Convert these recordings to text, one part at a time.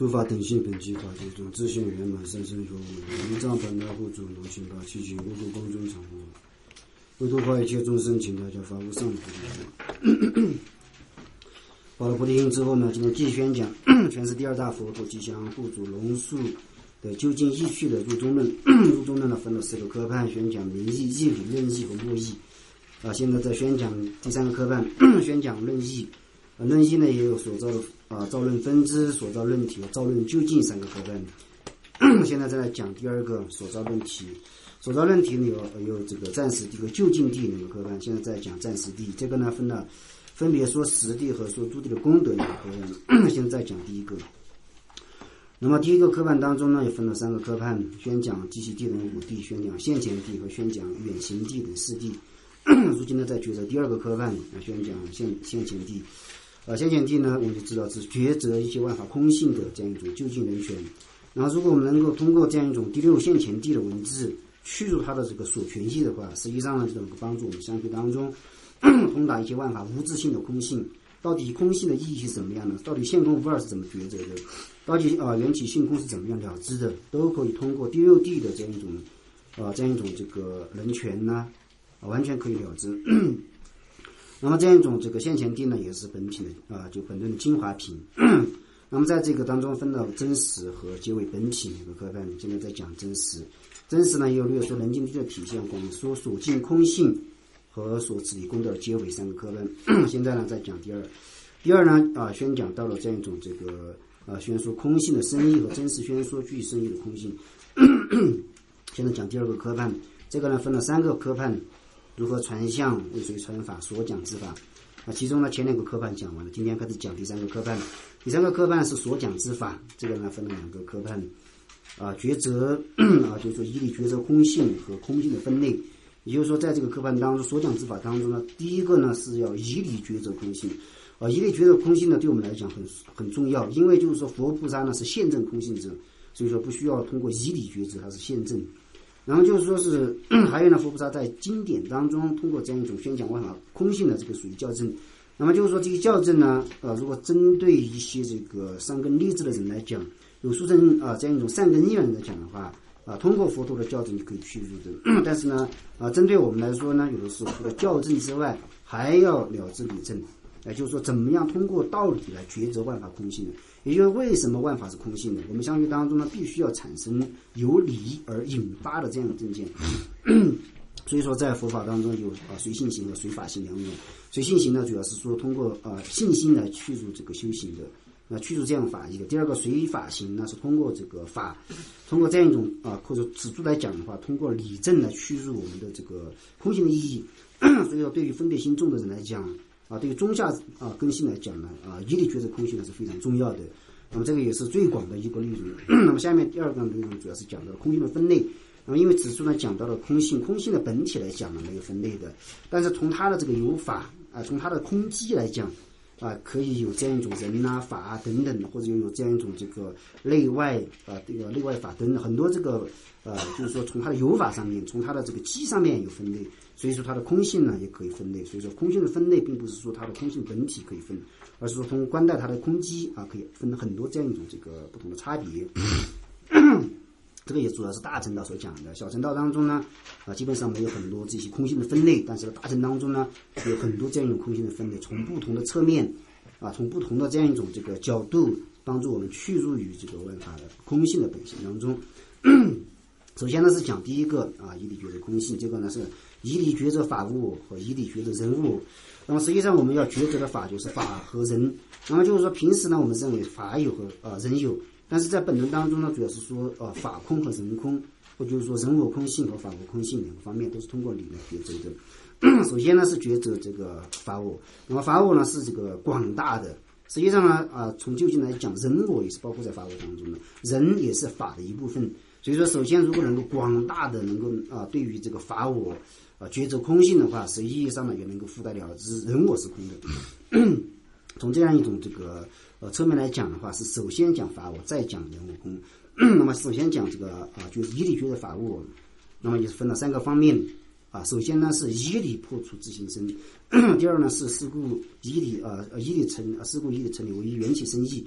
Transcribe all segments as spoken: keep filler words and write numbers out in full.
诸法等性本具法界中，自性圆满，甚深如无。无障本来护主，如行法七情，无主公尊常护。为度化一切众生，请大家发无上菩提心。发了菩提心之后呢，今天继续宣讲全是第二大佛陀吉祥护主龙树的究竟义趣的入中论。入中论呢分了四个科判，宣讲名义、义理、论义和默义。啊，现在在宣讲第三个科判，宣讲论义。啊，论义呢也有所造的啊造论分支、所造论体和造论究竟三个科判。现在再来讲第二个所造论体。所造论体呢有有这个暂时地和究竟地两个科判。现在在讲暂时地，这个呢分了分别说实地和说诸地的功德两个科判。现在在讲第一个。那么第一个科判当中呢，也分了三个科判，宣讲机器地等五地，宣讲现前地和宣讲远行地等四地。如今呢，在抉择第二个科判，宣讲现现前地。呃，现前地呢，我们就知道是抉择一些万法空性的这样一种究竟人权。然后，如果我们能够通过这样一种第六现前地的文字去除它的这个所权益的话，实际上呢，就能够帮助我们相对当中通达一些万法无自性的空性。到底空性的意义是怎么样的？到底现空无二是怎么抉择的？到底啊、呃、缘起性空是怎么样了知的？都可以通过第六地的这样一种啊、呃、这样一种这个人权呢、啊，完全可以了知。那么这样一种这个现前地呢，也是本品的啊、呃，就本论的精华品。那么在这个当中分到真实和结尾本品两个科判。现在在讲真实，真实呢也有略说人境地的体现，广说所尽空性和所持理功德结尾三个科判。现在呢在讲第二，第二呢啊、呃、宣讲到了这样一种这个啊、呃、宣说空性的深义和真实宣说具深义的空性。现在讲第二个科判，这个呢分了三个科判。如何传相为谁传法所讲之法啊？其中呢前两个科判讲完了，今天开始讲第三个科判。第三个科判是所讲之法，这个呢分了两个科判啊，抉择啊，就是说以理抉择空性和空性的分类。也就是说，在这个科判当中，所讲之法当中呢，第一个呢是要以理抉择空性啊，以理抉择空性呢对我们来讲很很重要，因为就是说佛菩萨呢是现证空性者，所以说不需要通过以理抉择，它是现证。然后就是说是还有呢，佛菩萨在经典当中通过这样一种宣讲万法空性的这个属于校正。那么就是说这个校正呢，呃，如果针对一些这个善根立志的人来讲，有书生啊、呃、这样一种善根意愿来讲的话，啊、呃，通过佛陀的校正就可以去入的。但是呢，啊、呃，针对我们来说呢，有的时候除了校正之外，还要了知理证。也就是说，怎么样通过道理来抉择万法空性的？也就是为什么万法是空性的？我们相续当中呢，必须要产生由理而引发的这样的证见。所以说，在佛法当中有啊随性行和随法行两种。随性行呢，主要是说通过啊信心来去除这个修行的，那、啊、去除这样法义的。第二个随法行呢，是通过这个法，通过这样一种啊或者指出来讲的话，通过理证来去除我们的这个空性的意义。所以说，对于分别心重的人来讲。啊，对于中下啊根性来讲呢，啊以理抉择空性呢是非常重要的。那么这个也是最广的一个内容。那么下面第二个内容主要是讲到空性的分类。那么因为指出呢讲到了空性，空性的本体来讲呢没有分类的，但是从它的这个有法啊，从它的空机来讲啊，可以有这样一种人啊法啊等等，或者有这样一种这个内外啊这个内外法等等很多这个呃，就是说从它的有法上面，从它的这个机上面有分类。所以说它的空性呢也可以分类，所以说空性的分类并不是说它的空性本体可以分，而是说通过观待它的空机啊，可以分很多这样一种这个不同的差别。这个也主要是大乘道所讲的，小乘道当中呢啊基本上没有很多这些空性的分类，但是大乘当中呢有很多这样一种空性的分类，从不同的侧面啊，从不同的这样一种这个角度帮助我们去入于这个万法的空性的本性当中。首先呢是讲第一个啊以理抉择空性，这个呢是以理抉择法物和以理抉择人物。那么实际上我们要抉择的法就是法和人。那么就是说平时呢我们认为法有和呃人有，但是在本论当中呢主要是说呃法空和人空，或就是说人我空性和法我空性两个方面都是通过理来抉择的。首先呢是抉择这个法我，那么法我呢是这个广大的。实际上呢啊、呃、从究竟来讲，人我也是包括在法我当中的，人也是法的一部分。所以说首先如果能够广大的能够啊、呃、对于这个法我啊抉择空性的话，实际上呢也能够附带了知人我是空的。从这样一种这个呃侧面来讲的话，是首先讲法我，再讲人我空。那么首先讲这个啊、呃、就是以理抉择法我，那么也是分了三个方面啊。首先呢是以理破除自性身，第二呢是事故以理啊、呃、以理成事故以理成理为缘起生义。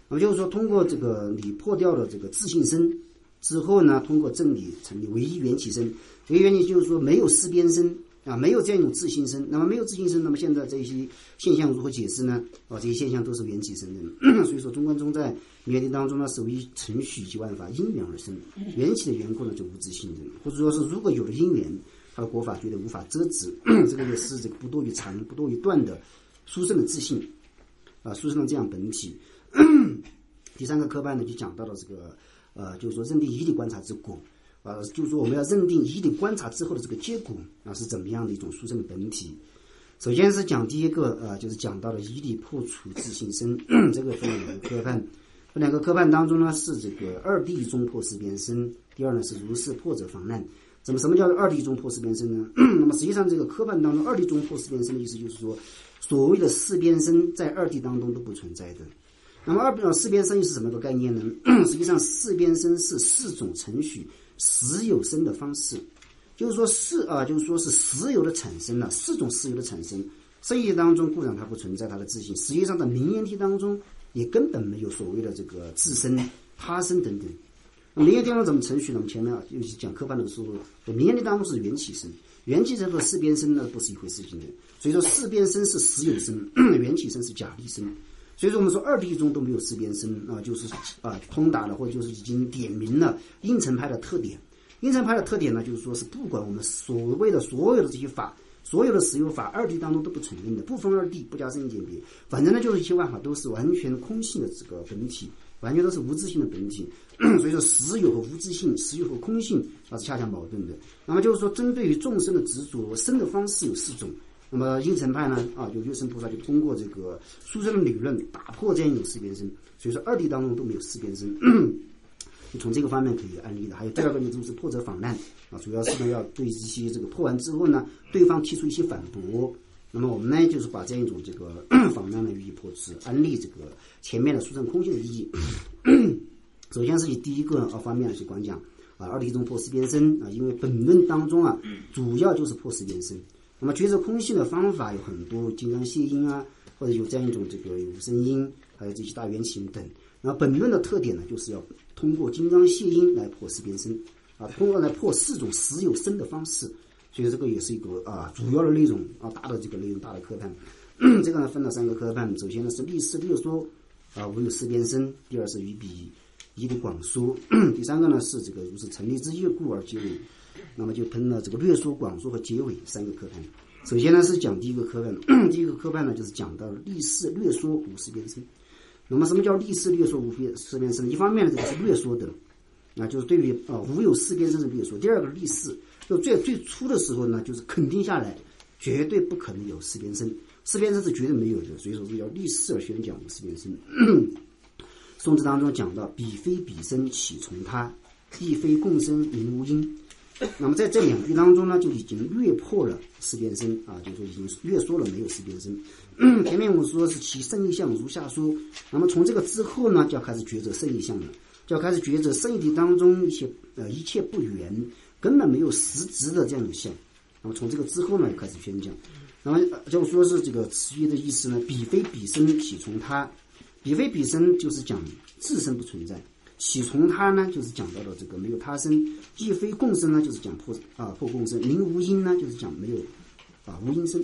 那么就是说，通过这个你破掉了这个自性身之后呢，通过正理成立唯一缘起身。唯一缘起就是说没有四边身啊，没有这样一种自性身。那么没有自性身，那么现在这些现象如何解释呢？啊，这些现象都是缘起身的。所以说，中观中在缘起当中呢，是唯一程序及万法因缘而生。缘起的缘故呢，就无自性的，或者说是如果有了因缘，它的果法绝对无法遮止。这个也是这个不多于长、不多于断的殊胜的自性啊，殊胜的这样本体。第三个科判呢，就讲到了这个呃，就是说认定义理观察之果啊、呃，就是说我们要认定义理观察之后的这个结果啊是怎么样的一种殊胜的本体。首先是讲第一个呃，就是讲到了义理破除自性身，这个分两个科判，分两个科判当中呢是这个二谛中破四边身，第二呢是如是破者防难。怎么什么叫二谛中破四边身呢？那么实际上这个科判当中二谛中破四边身的意思就是说，所谓的四边身在二谛当中都不存在的。那么二四边身是什么个概念呢？实际上四边身是四种程序实有生的方式，就是说四啊，就是说是实有的产生了、啊、四种实有的产生。生意当中固然它不存在它的自性，实际上在名言体当中也根本没有所谓的这个自身、他身等等。名言体当中怎么程序呢？我们前面啊，尤其讲科判的时候，名言体当中是缘起身，缘起身和四边身呢不是一回事情的。所以说四边身是实有身，缘起身是假立身。所以说我们说二谛中都没有四边身啊，就是啊通达了，或者就是已经点明了应成派的特点。应成派的特点呢，就是说是不管我们所谓的所有的这些法，所有的实有法，二谛当中都不承认的，不分二谛，不加深鉴别，反正呢就是一切万法都是完全空性的这个本体，完全都是无自性的本体。所以说实有和无自性，实有和空性啊是恰恰矛盾的。那么就是说，针对于众生的执着，生的方式有四种。那么应成派呢啊，有月生菩萨就通过这个殊胜的理论打破这样一种四边身，所以说二谛当中都没有四边身。就从这个方面可以安利的。还有第二个呢，就是破者访难啊，主要是呢要对一些这个破完之后呢，对方提出一些反驳，那么我们呢就是把这样一种这个访难呢予以破斥，安利这个前面的殊胜空性的意义。首先是以第一个啊方面去讲讲啊，二谛中破四边身啊，因为本论当中啊主要就是破四边身。那么觉着空性的方法有很多，金刚解因啊，或者有这样一种这个无声音，还有这些大缘起等。然后本论的特点呢，就是要通过金刚解因来破四边身啊，通过来破四种实有生的方式。所以这个也是一个啊主要的内容啊，大的这个内容大的科判。这个呢分了三个科判，首先呢是立事略说啊，无有四边身；第二是于彼义的广说；第三个呢是这个如是成立之业故而结尾。那么就喷了这个略说、广说和结尾三个科判。首先呢是讲第一个科判，第一个科判呢就是讲到立事略说无四边身。那么什么叫立事略说无四边身呢？一方面呢这个是略说的，啊就是对于啊无有四边身是略说。第二个立事，就最最初的时候呢就是肯定下来，绝对不可能有四边身，四边身是绝对没有的，所以说是要立事而宣讲无四边身。宋词当中讲到彼非彼身岂从他，亦非共生名无因。那么在这两句当中呢，就已经略破了四边身啊，就是说已经略说了没有四边身。前面我们说是其胜义相如下说，那么从这个之后呢，就要开始抉择胜义相了，就要开始抉择胜义体当中一些呃一切不圆，根本没有实质的这样一种相。那么从这个之后呢，就开始宣讲。那么就说是这个词语的意思呢，彼非彼身岂从他，彼非彼身就是讲自身不存在。起从他呢，就是讲到了这个没有他身；亦非共生呢，就是讲破啊破共生；名无因呢，就是讲没有啊无因生。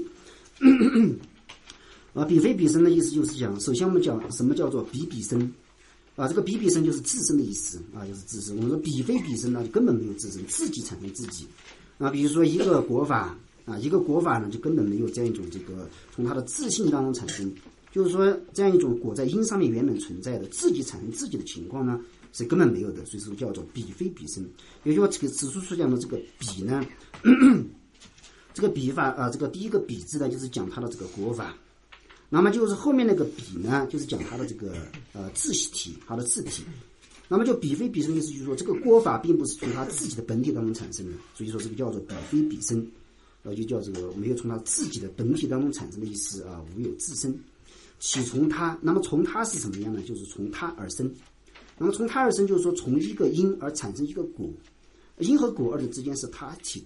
啊，彼非彼身的意思就是讲，首先我们讲什么叫做彼彼身啊？这个彼彼身就是自身的意思啊，就是自身。我们说彼非彼身呢，就根本没有自身，自己产生自己啊。比如说一个果法啊，一个果法呢，就根本没有这样一种这个从它的自性当中产生。就是说，这样一种果在因上面原本存在的，自己产生自己的情况呢，是根本没有的，所以说叫做彼非彼身。也就是说，这个此处所讲的这个彼呢，咳咳这个彼法啊，这个第一个彼字呢，就是讲它的这个果法。那么就是后面那个彼呢，就是讲它的这个呃自体，它的自体。那么就彼非彼身的意思就是说，这个果法并不是从它自己的本体当中产生的，所以说这个叫做彼非彼身，呃，就叫这个没有从它自己的本体当中产生的意思啊，无有自身。起从他，那么从他是什么样呢？就是从他而生。那么从他而生，就是说从一个因而产生一个果，因和果二者之间是他体的。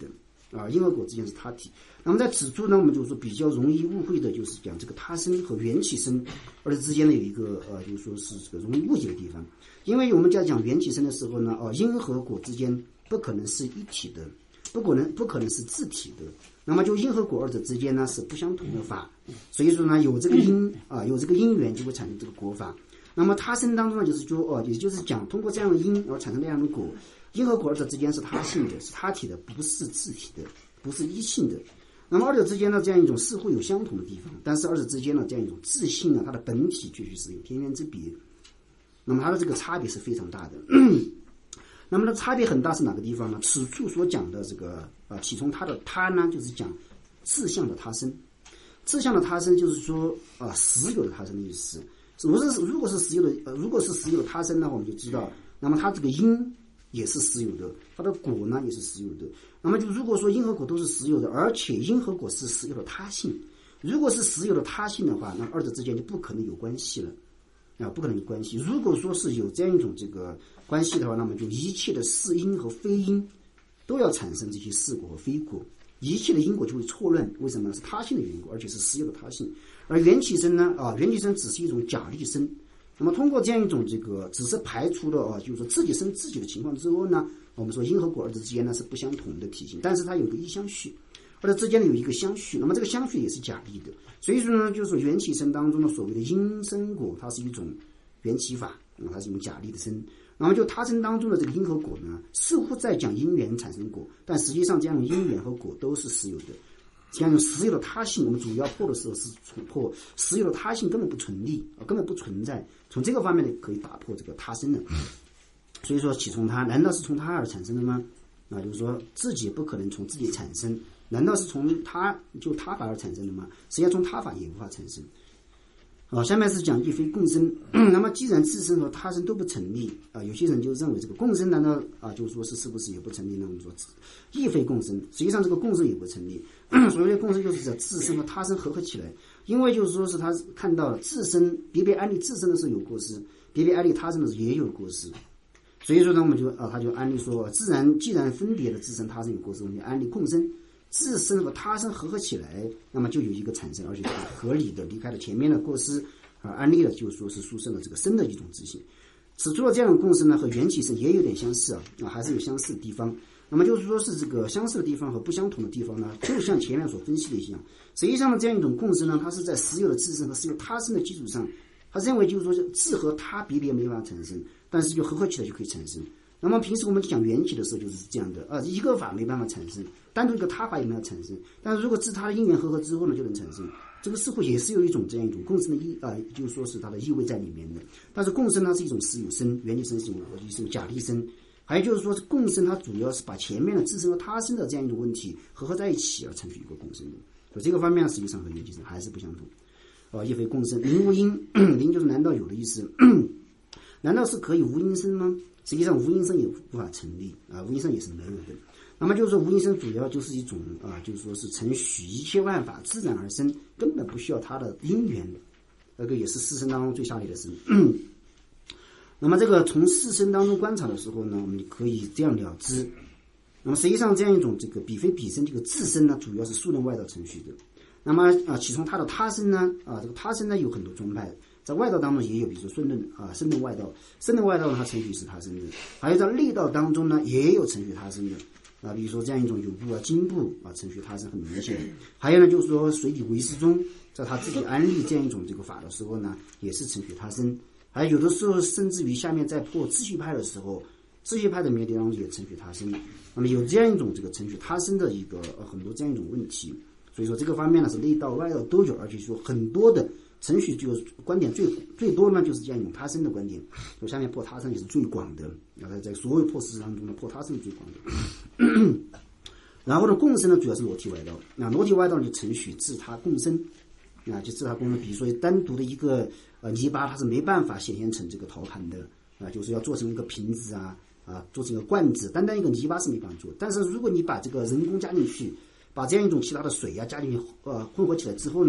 啊，因和果之间是他体。那么在此处呢，我们就是说比较容易误会的就是讲这个他生和缘起生二者之间呢有一个呃，就是说是这个容易误解的地方。因为我们在讲缘起生的时候呢，哦、呃，因和果之间不可能是一体的，不可能不可能是自体的。那么就因和果二者之间呢是不相同的法，所以说呢有这个因啊、呃，有这个因缘就会产生这个果法。那么他生当中呢，就是说哦、呃，也就是讲通过这样的因而产生那样的果。因和果二者之间是他性的，是他体的，不是自体的，不是一性的。那么二者之间呢，这样一种似乎有相同的地方，但是二者之间呢，这样一种自性啊，它的本体确实是有天渊之别。那么它的这个差别是非常大的。那么它差别很大是哪个地方呢？此处所讲的这个啊，起从它的他呢，就是讲自相的他生。自相的他生就是说啊，实有的他生的意思。如果是如果是实有的，呃，如果是实有的他生呢，我们就知道，那么它这个因也是实有的，它的果呢也是实有的。那么就如果说因和果都是实有的，而且因和果是实有的他性，如果是实有的他性的话，那二者之间就不可能有关系了啊，不可能有关系。如果说是有这样一种这个关系的话，那么就一切的是因和非因都要产生这些是果和非果，一切的因果就会错乱。为什么呢？是他性的缘故，而且是实有的他性。而缘起生呢啊，缘起生只是一种假立生。那么通过这样一种这个只是排除了啊，就是说自己生自己的情况之后呢，我们说因和果二者之间呢是不相同的体型，但是它有个一相续，二者之间呢有一个相续，那么这个相续也是假立的。所以说呢，就是说缘起生当中的所谓的因生果，它是一种缘起法，它是一种假立的生。那么就他生当中的这个因和果呢，似乎在讲因缘产生果，但实际上这样的因缘和果都是实有的。这样实有的他性，我们主要破的时候是破实有的他性根本不存立，根本不存在。从这个方面呢，可以打破这个他生的。所以说起从他，难道是从他而产生的吗？啊，就是说自己不可能从自己产生，难道是从他就他法而产生的吗？实际上从他法也无法产生。啊，下面是讲亦非共生。那么既然自身和他生都不成立啊，有些人就认为这个共生难道啊，就是说是是不是也不成立呢？我们说亦非共生，实际上这个共生也不成立。所谓的共生就是指自身和他生合合起来，因为就是说是他看到了自身别别安立自身的时候有过失，别别安立他生的时候也有过失。所以说呢，我们就啊，他就安立说，自然既然分别的自身他生有过失，我们就安立共生。自身和他生合合起来，那么就有一个产生，而且是合理的离开了前面的过失，而安立了就是说是殊胜了这个生的一种自性。此处的这样的共生呢，和缘起生也有点相似啊，啊还是有相似的地方。那么就是说是这个相似的地方和不相同的地方呢，就像前面所分析的一样，实际上呢这样一种共生呢，它是在实有的自身和实有他生的基础上，他认为就是说自和他别别没办法产生，但是就合合起来就可以产生。那么平时我们讲缘起的时候就是这样的啊，一个法没办法产生，单独一个他法也没有产生，但是如果自他的因缘合合之后呢，就能产生。这个似乎也是有一种这样一种共生的意啊、呃，就是说是它的意味在里面的。但是共生呢是一种实有生，缘起生是一种假立生，还有就是说是共生，它主要是把前面的自身和他生的这样一种问题合合在一起而成就一个共生的。所以这个方面实际上和缘起生还是不相同。啊、呃，亦非共生，灵无因，灵就是难道有的意思，难道是可以无因生吗？实际上无因生也无法成立啊，无因生也是没有的。那么就是说无因生主要就是一种啊，就是说是承许一切万法自然而生，根本不需要它的因缘，那个也是四生当中最下列的生。那么这个从四生当中观察的时候呢，我们可以这样了知。那么实际上这样一种这个彼非彼生这个自身呢，主要是数论外道程序的。那么啊，起从它的他生呢啊，这个他生呢有很多宗派。在外道当中也有，比如说顺论啊，声论外道，声论外道呢，它程序是他生的；还有在内道当中呢，也有程序他生的啊，比如说这样一种有部啊、经部啊，程序他生很明显。还有呢，就是说水底唯识宗，在他自己安立这样一种这个法的时候呢，也是程序他生。还有的时候，甚至于下面在破秩序派的时候，秩序派的面地当中也程序他生。那么有这样一种这个程序他生的一个、呃、很多这样一种问题，所以说这个方面呢是内道外道都有，而且说很多的。程序就是观点最最多呢，就是这样一种他生的观点。所以下面破他生也是最广的，啊，在所有破事当中呢，破他生是最广的。然后呢，共生呢主要是裸体外道，那裸体外道就程序自他共生，啊，就自他共生。比如说单独的一个呃泥巴，它是没办法显现成这个陶盘的，啊，就是要做成一个瓶子啊，啊，做成一个罐子，单单一个泥巴是没办法做。但是如果你把这个人工加进去，把这样一种其他的水啊加进去，呃，混合起来之后呢。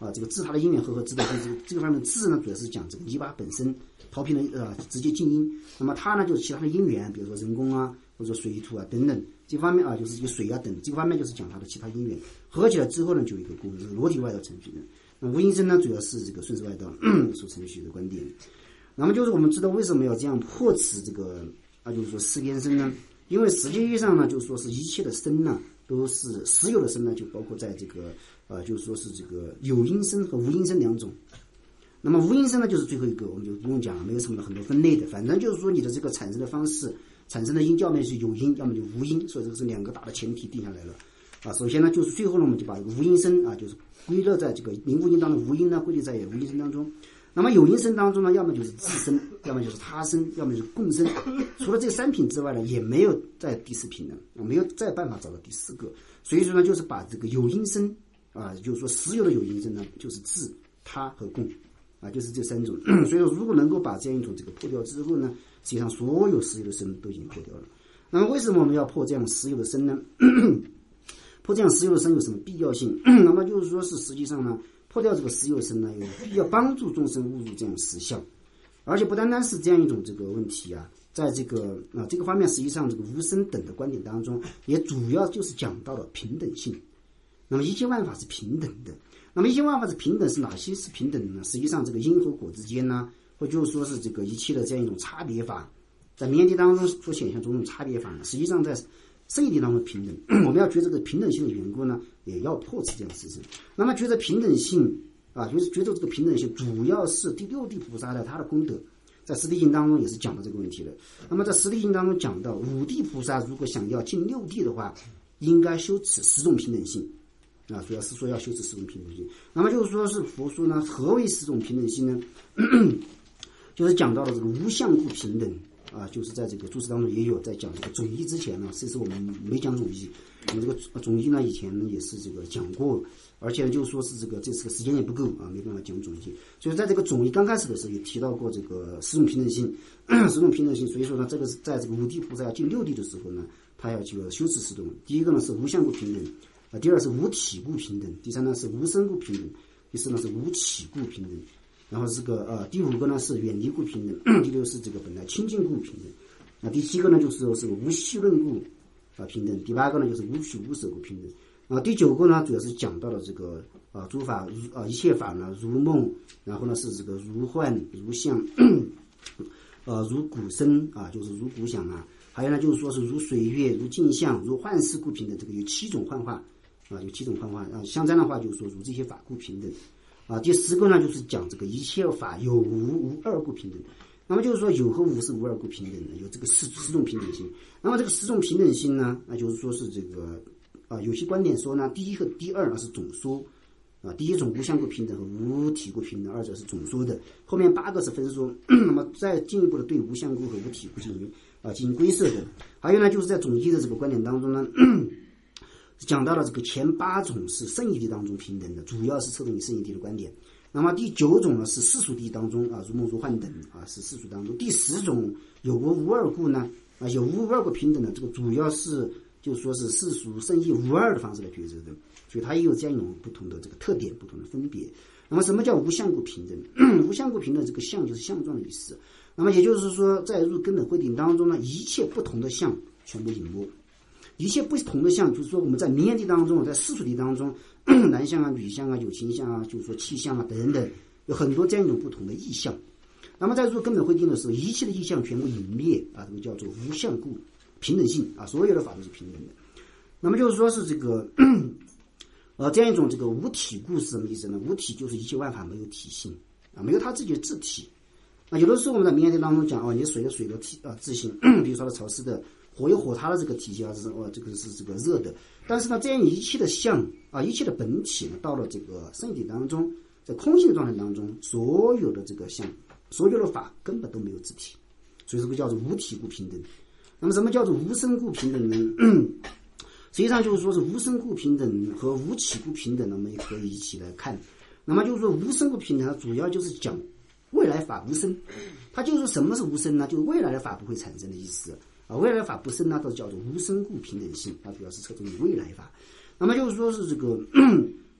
啊，这个治它的因缘和合知道就是这个方面的治呢，主要是讲这个泥巴本身刨平了呃直接静音，那么它呢就是其他的因缘，比如说人工啊或者说水土啊等等这方面啊，就是有水啊等这个方面就是讲它的其他因缘，合起来之后呢就有一个功，就是裸体外道程序的。那无因身呢主要是这个顺势外道所程序的观点。那么就是我们知道为什么要这样破此这个啊，就是说四边身呢？因为实际意义上呢，就是说是一切的身呢都是实有的身呢，就包括在这个呃，就是说是这个有因身和无因身两种。那么无因身呢，就是最后一个，我们就不用讲了，没有什么很多分类的，反正就是说你的这个产生的方式，产生的因，要么是有因，要么就无因，所以这个是两个大的前提定下来了啊。首先呢，就是最后呢，我们就把这个无因身啊，就是归乐在这个名无因当中，无因呢归类在无因身当中。那么有因身当中呢，要么就是自身，要么就是他身，要么就是共生。除了这三品之外呢，也没有在第四品了，没有再办法找到第四个。所以说呢，就是把这个有因身啊，就是说实有的有因身呢，就是自、他和共啊，就是这三种。所以说，如果能够把这样一种这个破掉之后呢，实际上所有实有的身都已经破掉了。那么为什么我们要破这样实有的身呢？破这样实有的身有什么必要性？那么就是说是实际上呢，破掉这个实有身呢，有必要帮助众生悟入这样实相，而且不单单是这样一种这个问题啊，在这个啊这个方面，实际上这个无生等的观点当中，也主要就是讲到了平等性。那么一切万法是平等的，那么一切万法是平等，是哪些是平等的呢？实际上这个因和果之间呢，或就是说是这个一切的这样一种差别法，在灭地当中所显现出这种差别法呢，实际上在圣义地当中平等。我们要觉得这个平等性的缘故呢，也要破除这样的事情。那么觉得平等性啊，就是觉得这个平等性主要是第六地菩萨的他的功德，在十地经当中也是讲到这个问题的。那么在十地经当中讲到，五地菩萨如果想要进六地的话，应该修持十种平等性啊，主要是说要修持十种平等性。那么就是说是佛说呢，何为十种平等性呢？就是讲到了这个无相故平等。啊，就是在这个注释当中也有在讲这个总义之前呢，其实我们没讲总义。我们这个总义呢，以前呢也是这个讲过，而且就是说是这个这次时间也不够啊，没办法讲总义。所以在这个总义刚开始的时候也提到过这个十种平等性，十种平等性。所以说呢，这个是在这个五地菩萨要进六地的时候呢，他要去修持十种。第一个呢是无相故平等啊，第二是无体故平等，第三呢是无生故平等，第四呢是无起故平等。然后这个呃，第五个呢是远离故平等，第六是这个本来清净故平等，那第七个呢就是说是无系论故啊平等，第八个呢就是无取无舍故平等，啊第九个呢主要是讲到了这个啊诸法如啊一切法呢如梦，然后呢是这个如幻如相，呃如鼓声啊就是如鼓响啊，还有呢就是说是如水月如镜像如幻事故平等，这个有七种幻化啊有七种幻化啊，像这样的话就是说如这些法故平等。啊，第十个呢，就是讲这个一切法有无无二故平等。那么就是说有和无是无二故平等的，有这个十十种平等性。那么这个十种平等性呢，那就是说是这个啊，有些观点说呢，第一和第二呢是总说啊，第一种无相故平等和无体故平等，二者是总说的。后面八个是分说，那么再进一步的对无相故和无体故进行啊进行归摄的。还有呢，就是在总义的这个观点当中呢。讲到了这个前八种是圣义地当中平等的，主要是侧重于圣义地的观点。那么第九种呢是世俗地当中啊，如梦如幻等啊是世俗当中。第十种有无无二故呢啊有无无二故平等的，这个主要是就是说是世俗圣义无二的方式来抉择的，所以它也有这样一种不同的这个特点，不同的分别。那么什么叫无相故平等？无相故平等这个相就是相状的意思。那么也就是说，在入根本慧定当中呢，一切不同的相全部隐没。一切不同的相，就是说我们在明眼地当中，在世俗地当中，男相啊、女相啊、有情相啊，就是说气相啊等等，有很多这样一种不同的意象。那么在入根本慧定的时候，一切的意象全部隐灭啊，这个叫做无相故平等性啊，所有的法都是平等的。那么就是说是这个呃这样一种这个无体故是什么意思呢？无体就是一切万法没有体性啊，没有它自己的自体啊。有的时候我们在明眼地当中讲哦，你水有水的体啊自性，比如说它潮湿的。火有火它的这个体系啊，是哦，这个是这个热的。但是呢，这样一切的相啊，一切的本体呢，到了这个圣体当中，在空性的状态当中，所有的这个相，所有的法根本都没有自体，所以这个叫做无体故平等。那么什么叫做无生故平等呢？实际上就是说是无生故平等和无起故平等，我们也可以一起来看。那么就是说无生故平等，它主要就是讲未来法无生，它就是什么是无生呢？就是未来的法不会产生的意思。啊，未来法不生呢，都叫做无生故平等性，它主要是侧重于未来法。那么就是说是这个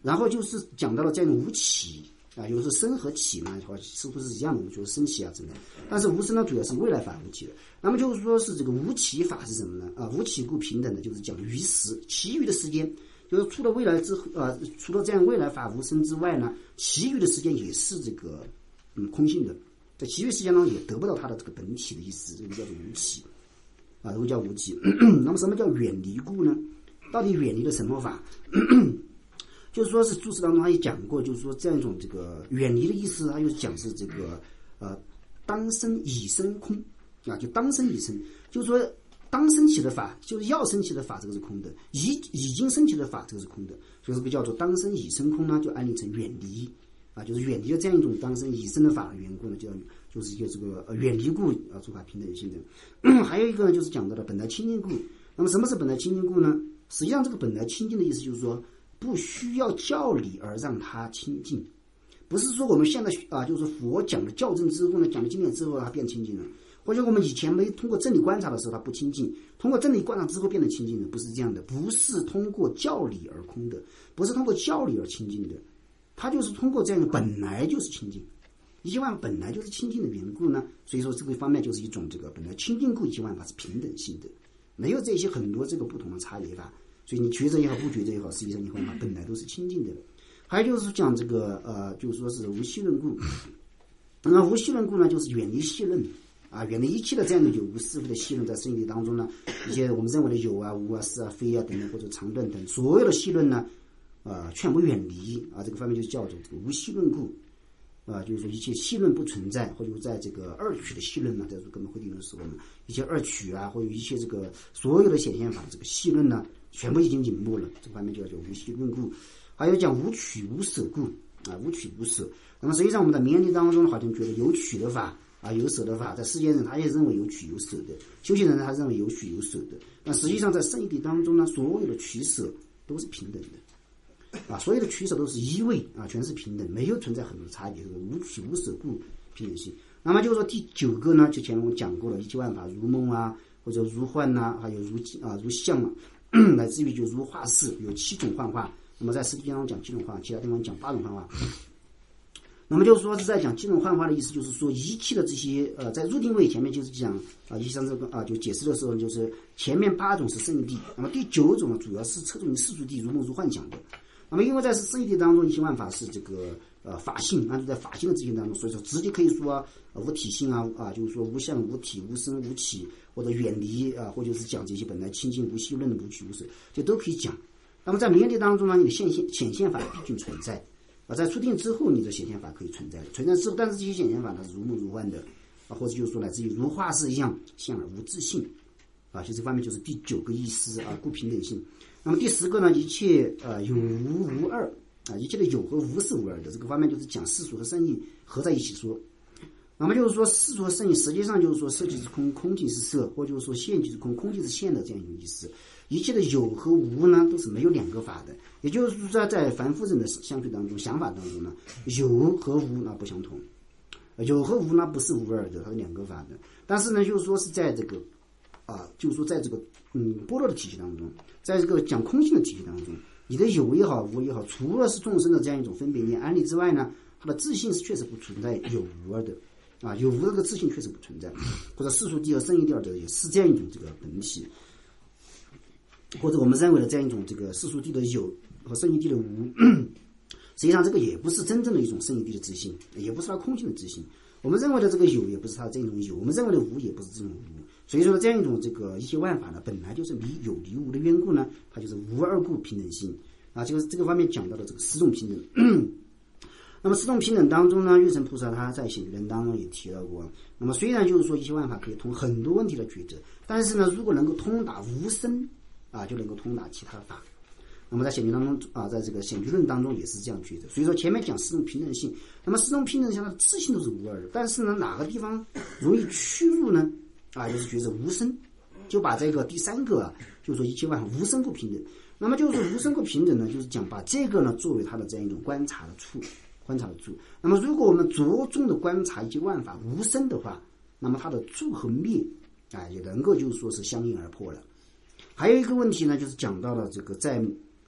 然后就是讲到了这样无起啊，就是生和起呢，似乎是一样的，就是生起啊之类的。但是无生呢，主要是未来法无起的。那么就是说是这个无起法是什么呢？啊，无起故平等的，就是讲于时，其余的时间，就是除了未来之呃，除了这样未来法无生之外呢，其余的时间也是这个嗯空性的，在其余时间中也得不到它的这个本体的意思，这个叫做无起啊，这个叫无起。那么什么叫远离故呢？到底远离了什么法？就是说是注释当中他也讲过，就是说这样一种这个远离的意思，他又讲是这个呃当生已生空啊，就当生已生，就是说当升起的法，就是要升起的法，这个是空的；已已经升起的法，这个是空的。所以这个叫做当生已生空呢，就安立成远离啊，就是远离了这样一种当生已生的法的缘故呢，叫就是一个这个呃远离故啊，诸法平等性的。还有一个呢，就是讲到了本来清净故。那么什么是本来清净故呢？实际上这个本来清净的意思就是说，不需要教理而让它清净，不是说我们现在啊，就是佛讲了教证之后呢，讲了经典之后它变清净了，或者我们以前没通过真理观察的时候它不清净，通过真理观察之后变得清净的，不是这样的，不是通过教理而空的，不是通过教理而清净的，它就是通过这样的本来就是清净，一切万法本来就是清净的缘故呢，所以说这个方面就是一种这个本来清净故一切万法是平等性的，没有这些很多这个不同的差别法。所以你觉着也好，不觉着也好，实际上一切万法本来都是清净的。还有就是讲这个呃，就是说是无系论故。那无系论故呢，就是远离系论啊，远离一切的这样的有无是非的系论，在生理当中呢，一些我们认为的有啊、无啊、是啊、非啊等等，或者长短等所有的系论呢，呃，全部远离啊，这个方面就叫做这个无系论故。啊，就是说一切系论不存在，或者在这个二取的系论呢，在根本会定论时候呢，一些二取啊，或者一些这个所有的显现法这个系论呢，全部已经隐没了，这个方面就叫做无系论故。还有讲无取无舍故啊，无取无舍。那么实际上我们在名言里当中好像觉得有取的法啊，有舍的法，在世间人他也认为有取有舍的，修行人他认为有取有舍的。那实际上在圣义谛当中呢，所有的取舍都是平等的。啊，所有的取舍都是一位啊，全是平等，没有存在很多差别，这个无取无舍故平等性。那么就是说第九个呢，就前面我讲过了，一切万法如梦啊，或者如幻呐、啊，还有如啊如相啊，乃至于就如化世，有七种幻化。那么在实际当中讲七种幻化，其他地方讲八种幻化。那么就是说是在讲七种幻化的意思，就是说一切的这些呃，在入定位前面就是讲啊，一上这个啊就解释的时候，就是前面八种是圣义谛，那么第九种呢，主要是侧重于世俗谛，如梦如幻讲的。那么因为在圣义谛当中，一切万法是这个呃法性，安住在法性的自性当中，所以说直接可以说啊、呃、无体性啊啊，就是说无相无体无生无起，或者远离啊，或者是讲这些本来清净无系论的无取无舍，这都可以讲。那么在名言谛当中呢，你的现现显现法毕竟存在啊，在出定之后，你的显现法可以存在，存在之后，但是这些显现法它是如梦如幻的啊，或者就是说乃至于如化世一样现而无自性啊，就这方面就是第九个意思啊，故平等性。那么第十个呢，一切呃有无无二啊，一切的有和无是无二的，这个方面就是讲世俗和圣义合在一起说。那么就是说世俗和圣义实际上就是说色即是空，空即是色，或就是说现即是空，空即是现的这样一种意思。一切的有和无呢，都是没有两个法的，也就是说在凡夫人的相对当中，想法当中呢，有和无那不相同，有和无呢不是无二的，它是两个法的。但是呢，就是说是在这个啊，就是说在这个嗯般若的体系当中，在这个讲空性的体系当中，你的有也好，无也好，除了是众生的这样一种分别念安立之外呢，它的自性是确实不存在有无二的啊，有无这个自性确实不存在，或者世俗谛和圣义谛的也是这样一种这个本体，或者我们认为的这样一种这个世俗谛的有和圣义谛的无，实际上这个也不是真正的一种圣义谛的自性，也不是它空性的自性。我们认为的这个有也不是它这种有，我们认为的无也不是这种无。所以说这样一种这个一切万法呢，本来就是离有离无的缘故呢，它就是无二故平等性啊。这个这个方面讲到的这个十种平等。那么十种平等当中呢，月神菩萨他在显觉论当中也提到过。那么虽然就是说一切万法可以通很多问题的抉择，但是呢，如果能够通达无生啊，就能够通达其他法。那么在显觉当中啊，在这个显觉论当中也是这样抉择。所以说前面讲十种平等性，那么十种平等性它的自性都是无二的，但是呢，哪个地方容易屈入呢？啊，就是觉得无生，就把这个第三个啊，就是说一切万法无生不平等。那么就是无生不平等呢，就是讲把这个呢作为它的这样一种观察的处，观察的处。那么如果我们着重的观察一切万法无生的话，那么它的住和灭啊，也能够就是说是相应而破了。还有一个问题呢，就是讲到了这个在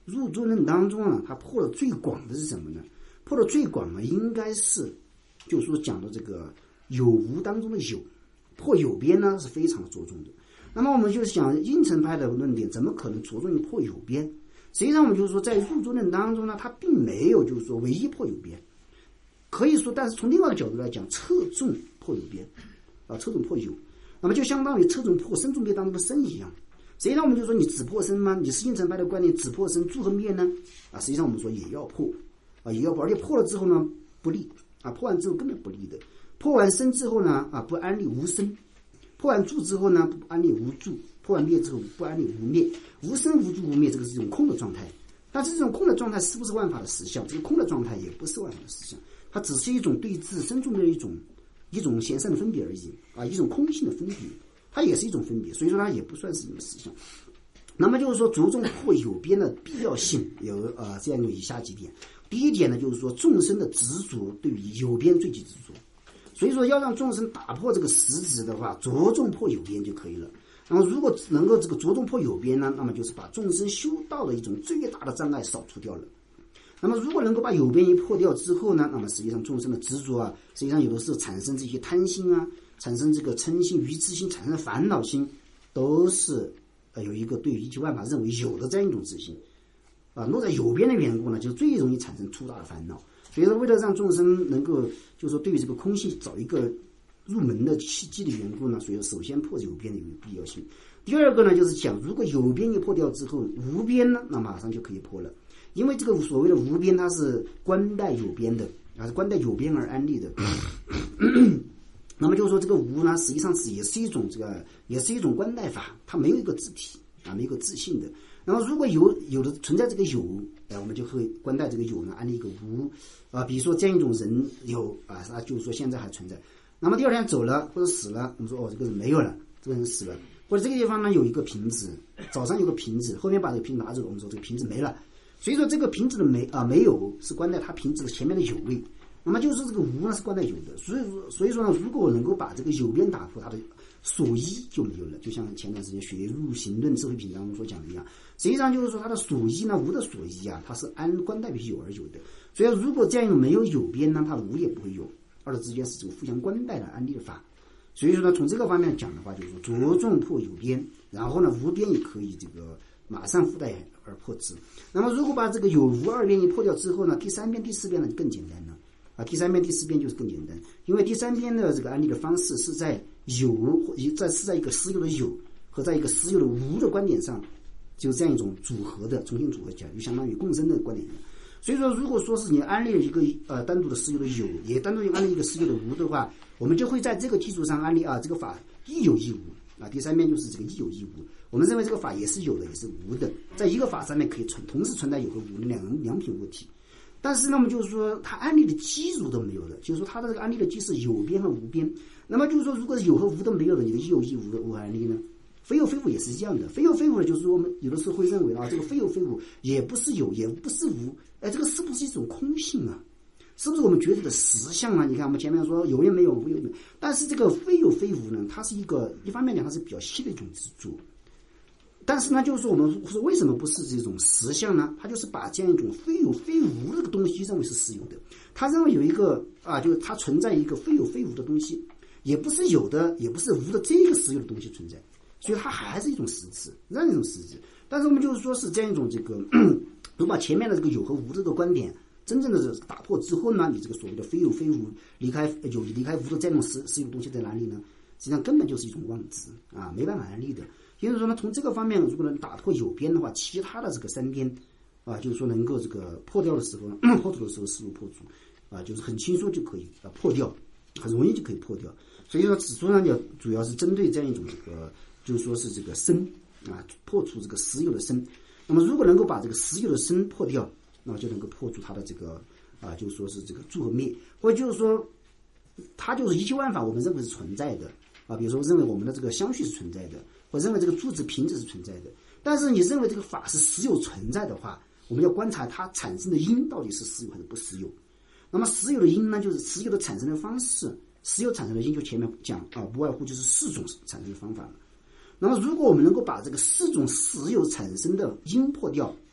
入诸论当中呢，它破的最广的是什么呢？破的最广呢，应该是就是说讲的这个有无当中的有，破有边呢是非常着重的。那么我们就想应成派的论点怎么可能着重于破有边？实际上我们就是说在入诸论当中呢，它并没有就是说唯一破有边，可以说但是从另外一个角度来讲，侧重破有边啊，侧重破有，那么就相当于侧重破生住灭当中的生一样。实际上我们就说你只破生吗？你是应成派的观点只破生住和灭呢？啊，实际上我们说也要破啊，也要破，而且破了之后呢不利啊，破完之后根本不利的。破完生之后呢啊，不安立无生；破完住之后呢不安立无住；破完灭之后不安立无灭。无生无住无灭，这个是一种空的状态。但是这种空的状态是不是万法的实相？这个空的状态也不是万法的实相，它只是一种对治生住的一种一种显善的分别而已啊，一种空性的分别。它也是一种分别，所以说它也不算是一种实相。那么就是说着重破有边的必要性有呃这样有以下几点。第一点呢，就是说众生的执着对于有边最极执着，所以说要让众生打破这个实执的话，着重破有边就可以了。那么如果能够这个着重破有边呢，那么就是把众生修道的一种最大的障碍扫除掉了。那么如果能够把有边一破掉之后呢，那么实际上众生的执着啊，实际上有的时候产生这些贪心啊，产生这个嗔心、愚痴心，产生的烦恼心，都是呃有一个对于一切万法认为有的这样一种自信啊。落在有边的缘故呢，就最容易产生粗大的烦恼。所以说，为了让众生能够就是说对于这个空性找一个入门的契机的缘故呢，所以说首先破有边的有必要性。第二个呢，就是讲如果有边一破掉之后，无边呢，那马上就可以破了。因为这个所谓的无边，它是观待有边的啊，是观待有边而安立的。那么就是说这个无呢，实际上是也是一种这个也是一种观待法，它没有一个自体啊，没有一个自性的。然后如果有有的存在这个有，哎，我们就会观待这个有呢，安立一个无啊。比如说这样一种人有啊，他就是说现在还存在。那么第二天走了或者死了，我们说哦，这个人没有了，这个人死了。或者这个地方呢有一个瓶子，早上有个瓶子，后面把这个瓶子拿走了，我们说这个瓶子没了。所以说这个瓶子的没啊没有是观待它瓶子的前面的有位。那么就是这个无呢是观待有的，所以说所以说呢，如果能够把这个有边打破，它的所依就没有了。就像前段时间学入行论智慧品当中所讲的一样，实际上就是说它的所依呢，无的所依啊，它是按观待于有而有的。所以如果这样一种没有有边呢，它的无也不会有，二者之间是这个互相观待的安立的法。所以说呢，从这个方面讲的话，就是说着重破有边，然后呢无边也可以这个马上附带而破之。那么如果把这个有无二边一破掉之后呢，第三边第四边呢就更简单了啊。第三边第四边就是更简单，因为第三边的这个安立的方式是在有在是在一个实有的有和在一个实有的无的观点上，就这样一种组合的重新组合起来，就相当于共生的观点。所以说如果说是你安立了一个呃单独的实有的有，也单独安立一个实有的无的话，我们就会在这个基础上安立啊这个法亦有亦无啊。第三边就是这个亦有亦无，我们认为这个法也是有的也是无的，在一个法上面可以存同时存在有和无的两两品物体。但是那么就是说它安立的基础都没有了，就是说它的这个安立的基是有边和无边。那么就是说如果有和无都没有了，你的亦有亦无的无安立呢，非有非无也是一样的。非有非无的就是说我们有的时候会认为啊，这个非有非无也不是有也不是无，哎，这个是不是一种空性啊？是不是我们觉得的实相啊？你看我们前面说有也没有无有没有，但是这个非有非无呢，它是一个一方面讲它是比较细的一种执着。但是呢，就是说我们说为什么不是这种实相呢？他就是把这样一种非有非无这个东西认为是实有的，他认为有一个啊，就是它存在一个非有非无的东西，也不是有的，也不是无的这个实有的东西存在，所以它还是一种实质，这样一种实质。但是我们就是说是这样一种这个，如果把前面的这个有和无这个观点真正的打破之后呢，你这个所谓的非有非无离开有离开无的这种实实有东西在哪里呢？实际上根本就是一种妄执啊，没办法安立的。也就是说呢，从这个方面，如果能打破有边的话，其他的这个三边啊，就是说能够这个破掉的时候呢，破除的时候势如破竹啊，就是很轻松就可以啊破掉，很容易就可以破掉。所以说指出呢，要主要是针对这样一种这个，就是说是这个身啊，破除这个实有的身。那么如果能够把这个实有的身破掉，那么就能够破除它的这个啊，就是说是这个住和灭，或者就是说，它就是一切万法我们认为是存在的啊，比如说认为我们的这个相续是存在的。我认为这个柱子瓶子是存在的，但是你认为这个法是实有存在的话，我们要观察它产生的因到底是实有还是不实有。那么实有的因呢，就是实有的产生的方式，实有产生的因就前面讲啊，不外乎就是四种产生的方法了。那么如果我们能够把这个四种实有产生的因破掉，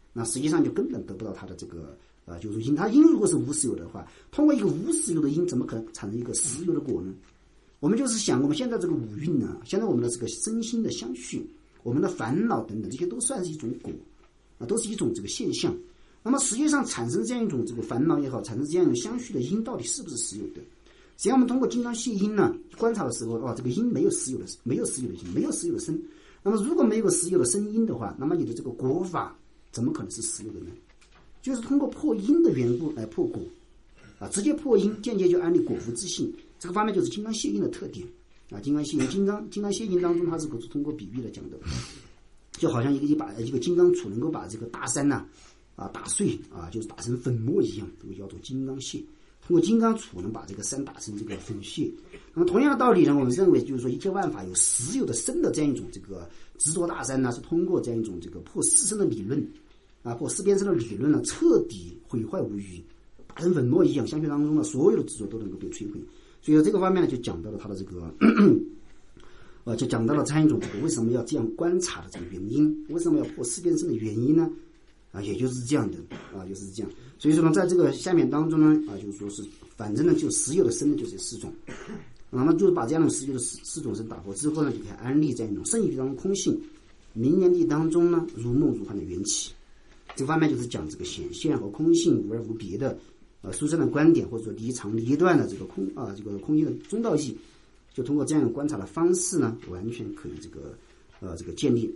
那实际上就根本得不到它的这个呃，就是因。它因如果是无实有的话，通过一个无实有的因，怎么可能产生一个实有的果呢？我们就是想，我们现在这个五蕴呢，现在我们的这个身心的相续，我们的烦恼等等，这些都算是一种果啊，都是一种这个现象。那么实际上产生这样一种这个烦恼也好，产生这样一种相续的因，到底是不是实有的？实际上我们通过金刚系因呢观察的时候，哇，这个因没有实有的，没有实有的因，没有实有的身。那么如果没有实有的身因的话，那么你的这个果法怎么可能是实有的呢？就是通过破因的缘故来破果啊，直接破因，间接就安立果福之性。这个方面就是金刚系因的特点啊。金刚系因，金刚金刚系因当中，它是通过比喻来讲的，就好像一个一把一个金刚杵能够把这个大山呐啊打碎啊，就是打成粉末一样，这个叫做金刚屑。通过金刚杵能把这个山打成这个粉屑。那么同样的道理呢，我们认为就是说一切万法有实有的身的这样一种这个执着大山呢，是通过这样一种这个破四身的理论啊，破四边身的理论呢，彻底毁坏无余，打成粉末一样，相续当中的所有的执着都能够被摧毁。所以这个方面呢，就讲到了它的这个呃，就讲到了这样一种这个为什么要这样观察的这个原因，为什么要破四边身的原因呢？啊，也就是这样的啊，就是这样。所以说呢，在这个下面当中呢，啊，就是说是反正呢，就实有的身就是四种，那么就是把这样的实有的四四种身打破之后呢，就可以安立这样一种圣义当中空性，明年地当中呢如梦如幻的缘起。这方面就是讲这个显现和空性无二无别的呃书生的观点，或者说离长离断的这个空啊这个空性的中道义，就通过这样的观察的方式呢，完全可以这个呃这个建立。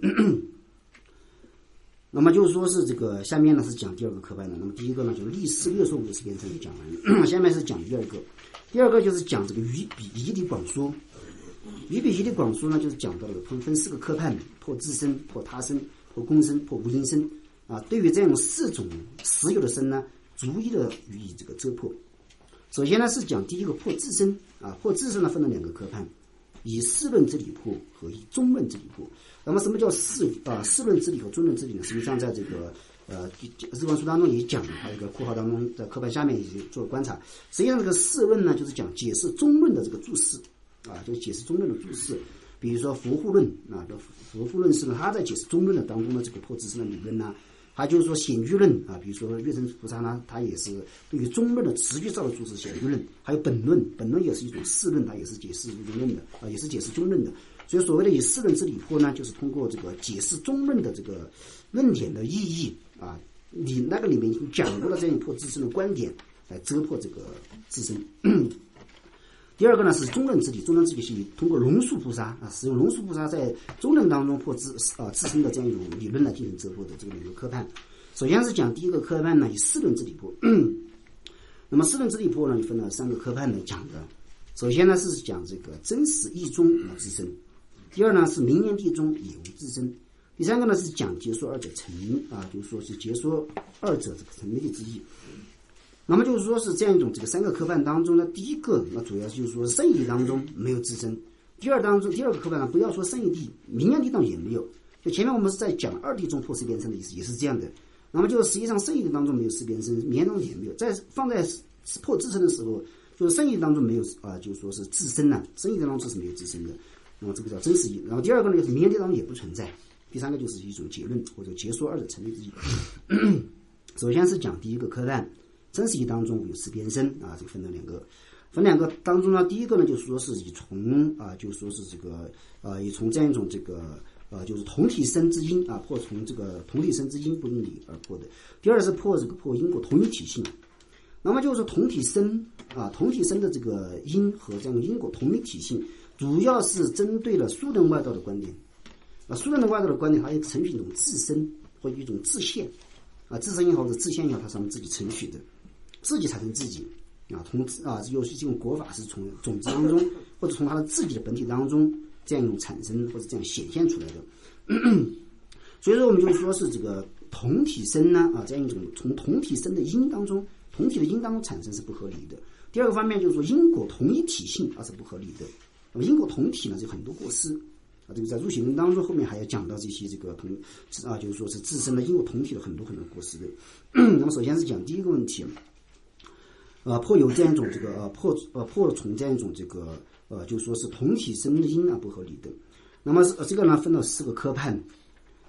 那么就是说是这个下面呢是讲第二个科派的，那么第一个呢就是历史略说五十遍，讲完了，下面是讲第二个，第二个就是讲这个于彼夷的广说。于彼夷的广说呢，就是讲到了分分四个科派，破自身、破他身、破公身、破无因身啊。对于这种四种实有的身呢，逐一的予以这个遮破。首先呢是讲第一个破自身啊，破自身呢分了两个科派，以世论之理破和以中论之理破。那么什么叫世啊世论之理和中论之理呢？实际上在这个呃日观书当中也讲了，还有一个括号当中在科派下面也做了观察。实际上这个世论呢，就是讲解释中论的这个注释啊，就是解释中论的注释。比如说佛护论啊，佛护论是呢，他在解释中论的当中的这个破自身的理论呢。还就是说显具论啊，比如说月生菩萨呢，他也是对于中论的持续造的注释显具论，还有本论，本论也是一种世论，它也是解释中论的啊，也是解释中论的。所以所谓的以世论之理破呢，就是通过这个解释中论的这个论点的意义啊，你那个里面已经讲过了这样一破自身的观点，来遮破这个自身。第二个呢是中论之理，中论之理是通过龙树菩萨啊，使用龙树菩萨在中论当中破自啊自身的这样一种理论来进行遮破的这个两个科判。首先是讲第一个科判呢，以四论之理破。那么四论之理破呢，就分了三个科判来讲的。首先呢是讲这个真实义中无自身，第二呢是明年地中也无自身，第三个呢是讲解说二者成啊，就是说是解说二者这个成立之意。那么就是说是这样一种这个三个科判当中呢，第一个那主要就是说圣义当中没有自身，第二当中第二个科判呢，不要说圣义地，明年地当中也没有。就前面我们是在讲二地中破四边身的意思，也是这样的。那么就是实际上圣义的当中没有四边身，明年当中也没有。在放在破自身的时候，就是圣义当中没有啊，就是说是自身呢、啊，圣义当中是没有自身的。那么这个叫真实义。然后第二个呢，就是明年地当中也不存在。第三个就是一种结论或者解说二者成立之意。首先是讲第一个科判。真实义当中有四边身啊，这个分了两个，分两个当中呢，第一个呢就是说是以从啊，就是说是这个呃，以从这样一种这个呃，就是同体身之因啊，破从这个同体身之因不因理而破的。第二是破这个破因果同一体性。那么就是同体身啊，同体身的这个因和这样因果同一体性，主要是针对了疏能外道的观点啊，疏能外道的观点，它也承许一种自身或一种自现啊，自身也好或者自现也好，它是他们自己承许的。自己产生自己啊，从啊，又是这种果法是从种子当中，或者从他的自己的本体当中这样一种产生或者这样显现出来的。所以说我们就说是这个同体身呢啊，这样一种从同体身的因当中，同体的因当中产生是不合理的。第二个方面就是说因果同一体性啊是不合理的。那么因果同体呢，就很多过失啊，这个在入显论当中后面还要讲到这些这个同啊，就是说是自身的因果同体的很多很多过失的。那么首先是讲第一个问题。呃，破有这样一种这个呃破呃破从这样一种这个呃，就说是同体身因啊不合理的。那么是、呃、这个呢分了四个科判，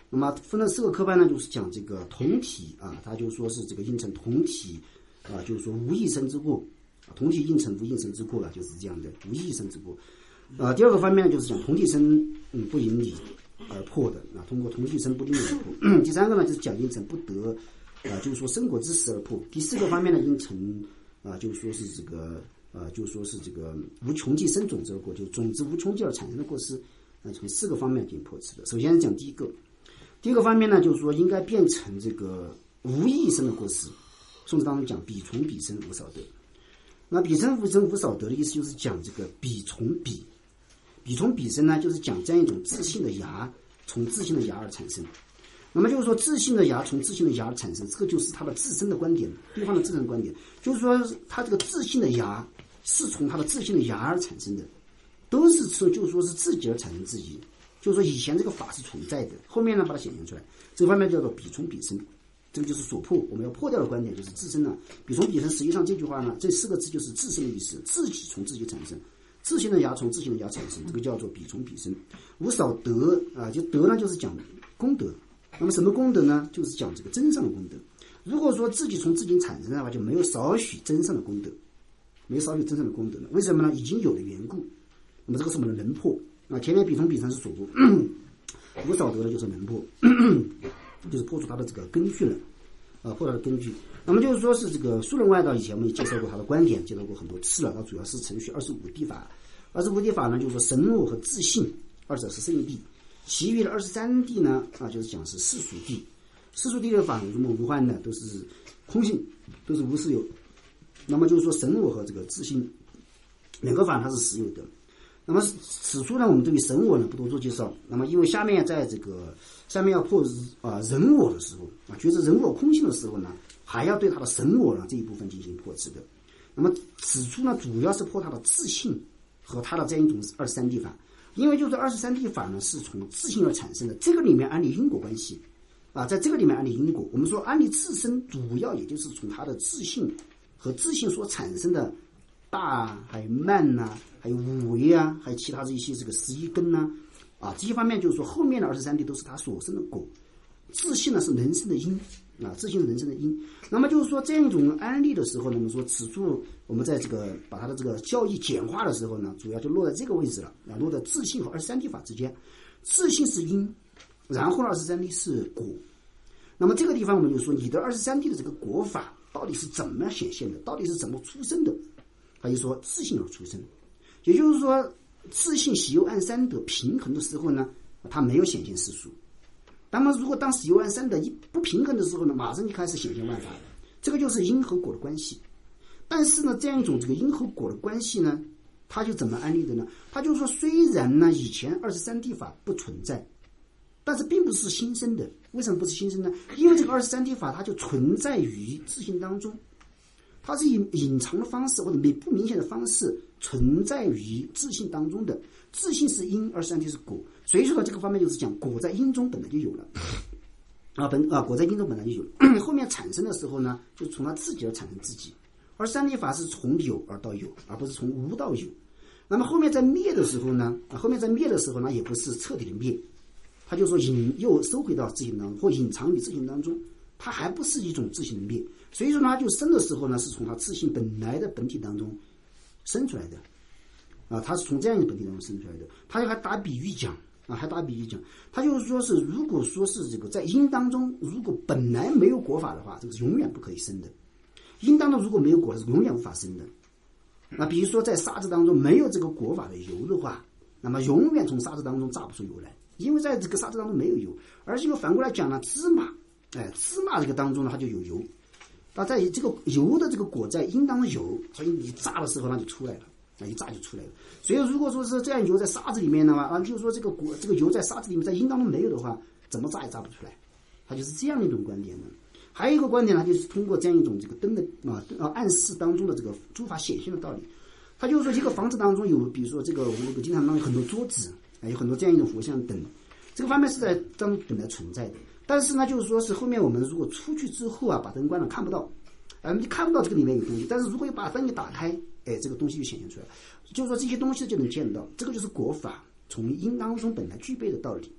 那么分了四个科班呢，就是讲这个同体啊，他就说是这个应成同体啊，就是说无一生之过，同体应成无应生之过啊，就是这样的无一生之过。啊，第二个方面呢，就是讲同体生嗯不引理而破的啊，通过同体生不引理而破。第三个呢，就是讲应成不得啊，就是说生果之时而破。第四个方面呢，应成啊，就是说是这个啊，就是说是这个无穷尽生种之而过，就种子无穷尽而产生的过失。那从四个方面进行破斥的。首先是讲第一个，第一个方面呢，就是说应该变成这个无意生的过失。宋词当中讲彼从彼生无少得，那彼从彼生无少得的意思就是讲这个彼从彼，彼从彼生呢，就是讲这样一种自性的芽从自性的芽而产生。那么就是说自性的芽从自性的芽而产生，这个就是他的自身的观点，对方的自身的观点，就是说他这个自性的芽是从他的自性的芽而产生的。都是从就是说是自己而产生自己，就是说以前这个法是存在的，后面呢把它显现出来，这个方面叫做彼从彼生，这个就是所破，我们要破掉的观点就是自身呢，彼从彼生，实际上这句话呢，这四个字就是自身的意思，自己从自己产生，自性的芽从自性的芽产生，这个叫做彼从彼生。无少得啊，就德呢就是讲功德，那么什么功德呢？就是讲这个真上的功德。如果说自己从自己产生的话，就没有少许真上的功德，没有少许真上的功德呢？为什么呢？已经有的缘故。那么这个是我们的能破啊，前面彼从彼生是所破，无少得的就是能破，就是破除它的这个根据了啊，破它的根据。那么就是说是这个数论外道，以前我们也介绍过他的观点，介绍过很多次了。它主要是程序二十五谛法，二十五谛法呢，就是说神我和自性二者是圣谛，其余的二十三谛呢啊，就是讲是世俗谛。世俗谛的法如梦如幻的，都是空性，都是无实有。那么就是说神我和这个自性两个法它是实有的。那么此处呢，我们对于神我呢不多做介绍。那么因为下面在这个下面要破啊、呃、人我的时候啊，觉得人我空性的时候呢，还要对他的神我呢这一部分进行破斥的。那么此处呢，主要是破他的自性和他的这样一种二十三谛法，因为就是二十三谛法呢是从自性而产生的，这个里面安立因果关系啊，在这个里面安立因果，我们说安立自身，主要也就是从他的自性和自性所产生的大还有慢呐、啊，还有五维啊，还有其他的一些这个十一根呐、啊，啊，这些方面就是说后面的二十三谛都是他所生的果，自性呢是人生的因啊，自性是人生的因。那么就是说这样一种安立的时候呢，我们说此处我们在这个把它的这个教义简化的时候呢，主要就落在这个位置了，啊，落在自性和二十三谛法之间，自性是因，然后二十三谛是果。那么这个地方我们就说你的二十三谛的这个果法到底是怎么显现的，到底是怎么出生的？他就说自性而出生，也就是说自性喜忧暗三德平衡的时候呢，它没有显现世俗。那么如果当喜忧暗三德一不平衡的时候呢，马上就开始显现万法，这个就是因和果的关系。但是呢，这样一种这个因和果的关系呢，它就怎么安立的呢？他就说虽然呢以前二十三谛法不存在，但是并不是新生的。为什么不是新生呢？因为这个二十三谛法它就存在于自性当中，它是以隐藏的方式或者不明显的方式存在于自性当中的。自性是因，二十三谛是果，所以说这个方面就是讲果在因中本来就有了啊，本啊果在因中本来就有了，后面产生的时候呢，就是从它自己而产生自己。二十三谛法是从有而到有，而不是从无到有。那么后面在灭的时候呢，啊后面在灭的时候呢，也不是彻底的灭，他就说隐又收回到自性当中，或隐藏于自性当中，它还不是一种自性的灭。所以说呢，它就生的时候呢，是从它自性本来的本体当中生出来的，啊，它是从这样一个本体当中生出来的。他还打比喻讲啊，还打比喻讲，他就是说是，如果说是这个在因当中，如果本来没有果法的话，这个是永远不可以生的。因当中如果没有果，是永远无法生的。那比如说在沙子当中没有这个果法的油的话，那么永远从沙子当中榨不出油来，因为在这个沙子当中没有油。而这个反过来讲呢，芝麻，哎，芝麻这个当中呢，它就有油。那在这个油的这个果在因当中有，所以你榨的时候那就出来了，那一榨就出来了。所以如果说是这样油在沙子里面的话，啊，就是说这个果这个油在沙子里面，在因当中没有的话，怎么榨也榨不出来。它就是这样的一种观点呢。还有一个观点呢，就是通过这样一种这个灯的啊啊暗示当中的这个诸法显现的道理。他就是说一个房子当中有，比如说这个我们经常当中有很多桌子，啊，有很多这样一种佛像等，这个方面是在当中本来存在的。但是呢，就是说是后面我们如果出去之后啊，把灯关了看不到，啊，你看不到这个里面有东西。但是如果把灯一打开，哎，这个东西就显现出来了，就是说这些东西就能见到。这个就是果法从因当中本来具备的道理。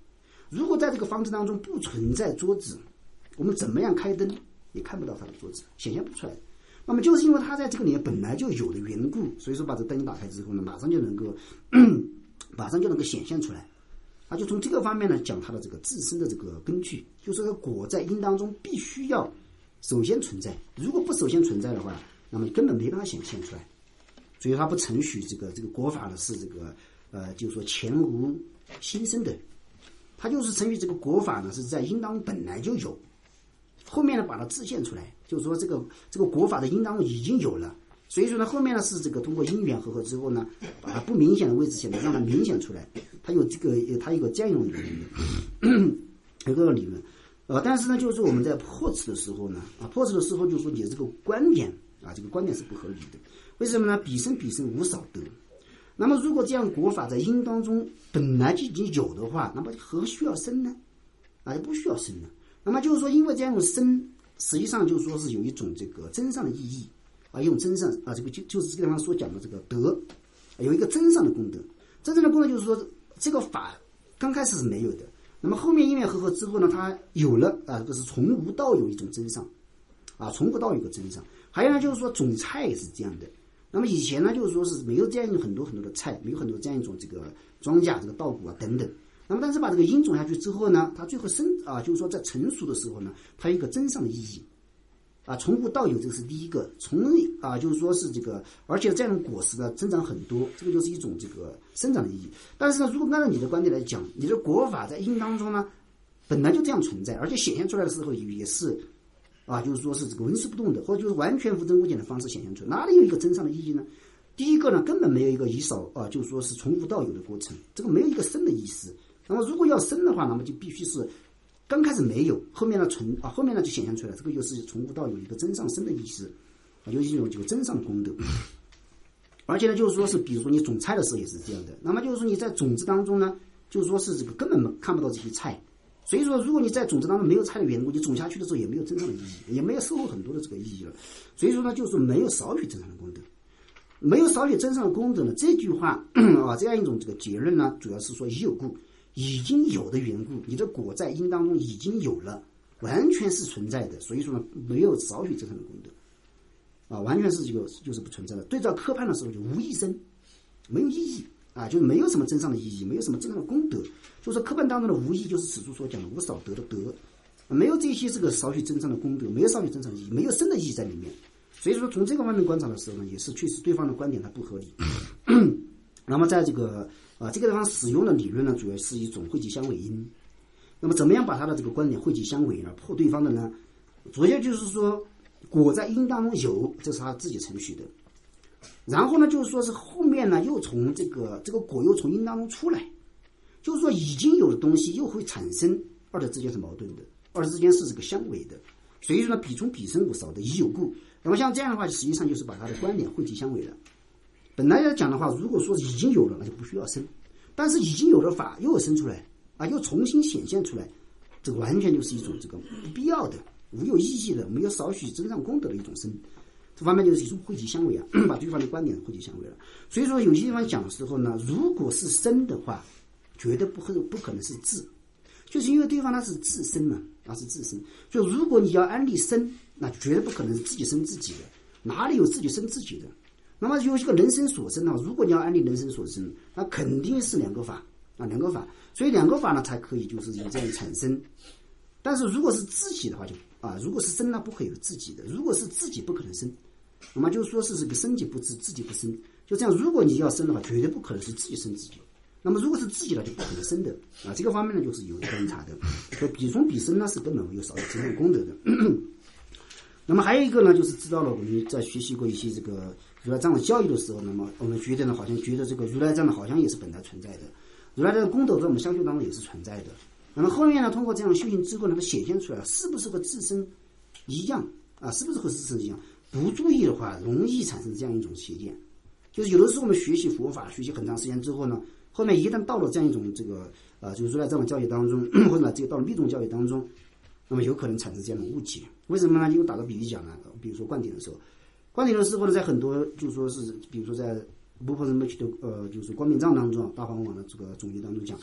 如果在这个房子当中不存在桌子，我们怎么样开灯也看不到它的桌子，显现不出来。那么就是因为它在这个里面本来就有的缘故，所以说把这灯打开之后呢，马上就能够马上就能够显现出来。啊，就从这个方面呢讲它的这个自身的这个根据，就是这个果在因当中必须要首先存在，如果不首先存在的话，那么根本没办法显现出来。所以它不承许这个这个果法呢是这个呃，就是说前无新生的，它就是承许这个果法呢是在因当中本来就有，后面呢把它自现出来，就是说这个这个果法的因当中已经有了，所以说呢后面呢是这个通过因缘合合之后呢，把它不明显的位置显得让它明显出来，它有这个它有个这样一种理论的，有个理论。呃，但是呢，就是我们在破斥的时候呢，啊，破斥的时候就是说你这个观点啊，这个观点是不合理的。为什么呢？彼生彼生无少得。那么如果这样果法在因当中本来就已经有的话，那么何须要生呢？啊，就不需要生了。那么就是说，因为这样一种生，实际上就是说是有一种这个真上的意义啊，一种真上啊，这个就就是这个地方所讲的这个德，有一个真上的功德。真正的功德就是说，这个法刚开始是没有的。那么后面因缘合合之后呢，它有了啊，这是从无到有一种真上，啊，从无到有一个真上。还有呢，就是说种菜也是这样的。那么以前呢，就是说是没有这样很多很多的菜，没有很多这样一种这个庄稼、这个稻谷啊等等。那么但是把这个因种下去之后呢，它最后生啊，就是说在成熟的时候呢，它有一个真上的意义。啊，从无到有，这个是第一个。从啊，就是说是这个，而且这样的果实呢增长很多，这个就是一种这个生长的意义。但是呢，如果按照你的观点来讲，你的果法在因当中呢，本来就这样存在，而且显现出来的时候也是，啊，就是说是这个纹丝不动的，或者就是完全无增无减的方式显现出来，哪里有一个真上的意义呢？第一个呢，根本没有一个以少啊，就是说是从无到有的过程，这个没有一个生的意思。那么如果要生的话，那么就必须是。刚开始没有，后面呢存啊，后面呢就显现出来，这个就是从无到有一个真上生的意思，啊，就是一种这个真上的功德。而且呢，就是说是，比如说你种菜的时候也是这样的。那么就是说你在种子当中呢，就是说是这个根本看不到这些菜，所以说如果你在种子当中没有菜的缘故，你种下去的时候也没有真上的意义，也没有收获很多的这个意义了。所以说呢，就是说没有少许真上的功德，没有少许真上的功德呢。这句话啊，这样一种这个结论呢，主要是说已有故。已经有的缘故，你的果在因当中已经有了，完全是存在的，所以说呢，没有少许真正的功德，啊，完全是这个就是不存在的。对照科判的时候就无意生，没有意义啊，就是没有什么真上的意义，没有什么真正的功德。就是科判当中的无义，就是此处所讲的无少得的德，没有这些这个少许真正的功德，没有少许真正的意义，没有生的意义在里面。所以说从这个方面观察的时候呢，也是确实对方的观点它不合理。那么在这个啊这个地方使用的理论呢，主要是一种汇集相违因。那么怎么样把他的这个观点汇集相违而破对方的呢？主要就是说果在因当中有，这是他自己承许的。然后呢，就是说是后面呢又从这个这个果又从因当中出来，就是说已经有的东西又会产生，二者之间是矛盾的，二者之间是这个相违的。所以说呢，彼从彼生无少的已有故。那么像这样的话，实际上就是把他的观点汇集相违了。本来来讲的话，如果说已经有了，那就不需要生；但是已经有的法又生出来啊，又重新显现出来，这个完全就是一种这个不必要的、无有意义的、没有少许真上功德的一种生。这方面就是一种汇集相违啊，把对方的观点汇集相违了。所以说，有些地方讲的时候呢，如果是生的话，绝对不可不可能是自，就是因为对方他是自生嘛，他是自生。就如果你要安立生，那绝对不可能是自己生自己的，哪里有自己生自己的？那么有一个人生所生啊，如果你要安立人生所生，那肯定是两个法啊，两个法，所以两个法呢才可以就是有这样产生。但是如果是自己的话就啊，如果是生呢不可以有自己的，如果是自己不可能生，那么就是说是这个生己不自，自己不生，就这样。如果你要生的话，绝对不可能是自己生自己。那么如果是自己的就不可能生的啊，这个方面呢就是有观察的。所以彼从彼生呢是根本没有少有真正功德的。那么还有一个呢，就是知道了我们在学习过一些这个如来藏的教义的时候，那么我们觉得呢，好像觉得这个如来藏呢，好像也是本来存在的，如来的功德在我们相修当中也是存在的。那么后面呢，通过这样修行之后呢，它显现出来，是不是和自身一样啊？是不是和自身一样？不注意的话，容易产生这样一种邪见。就是有的时候我们学习佛法，学习很长时间之后呢，后面一旦到了这样一种这个啊，就是如来藏的教义当中，或者这个到了密宗教义当中，那么有可能产生这样的误解。为什么呢？因为打个比喻讲呢，比如说灌顶的时候，灌顶的时候呢，在很多就是说是，比如说在摩诃仁波切的呃，就是光明藏当中，大方王的这个总结当中讲，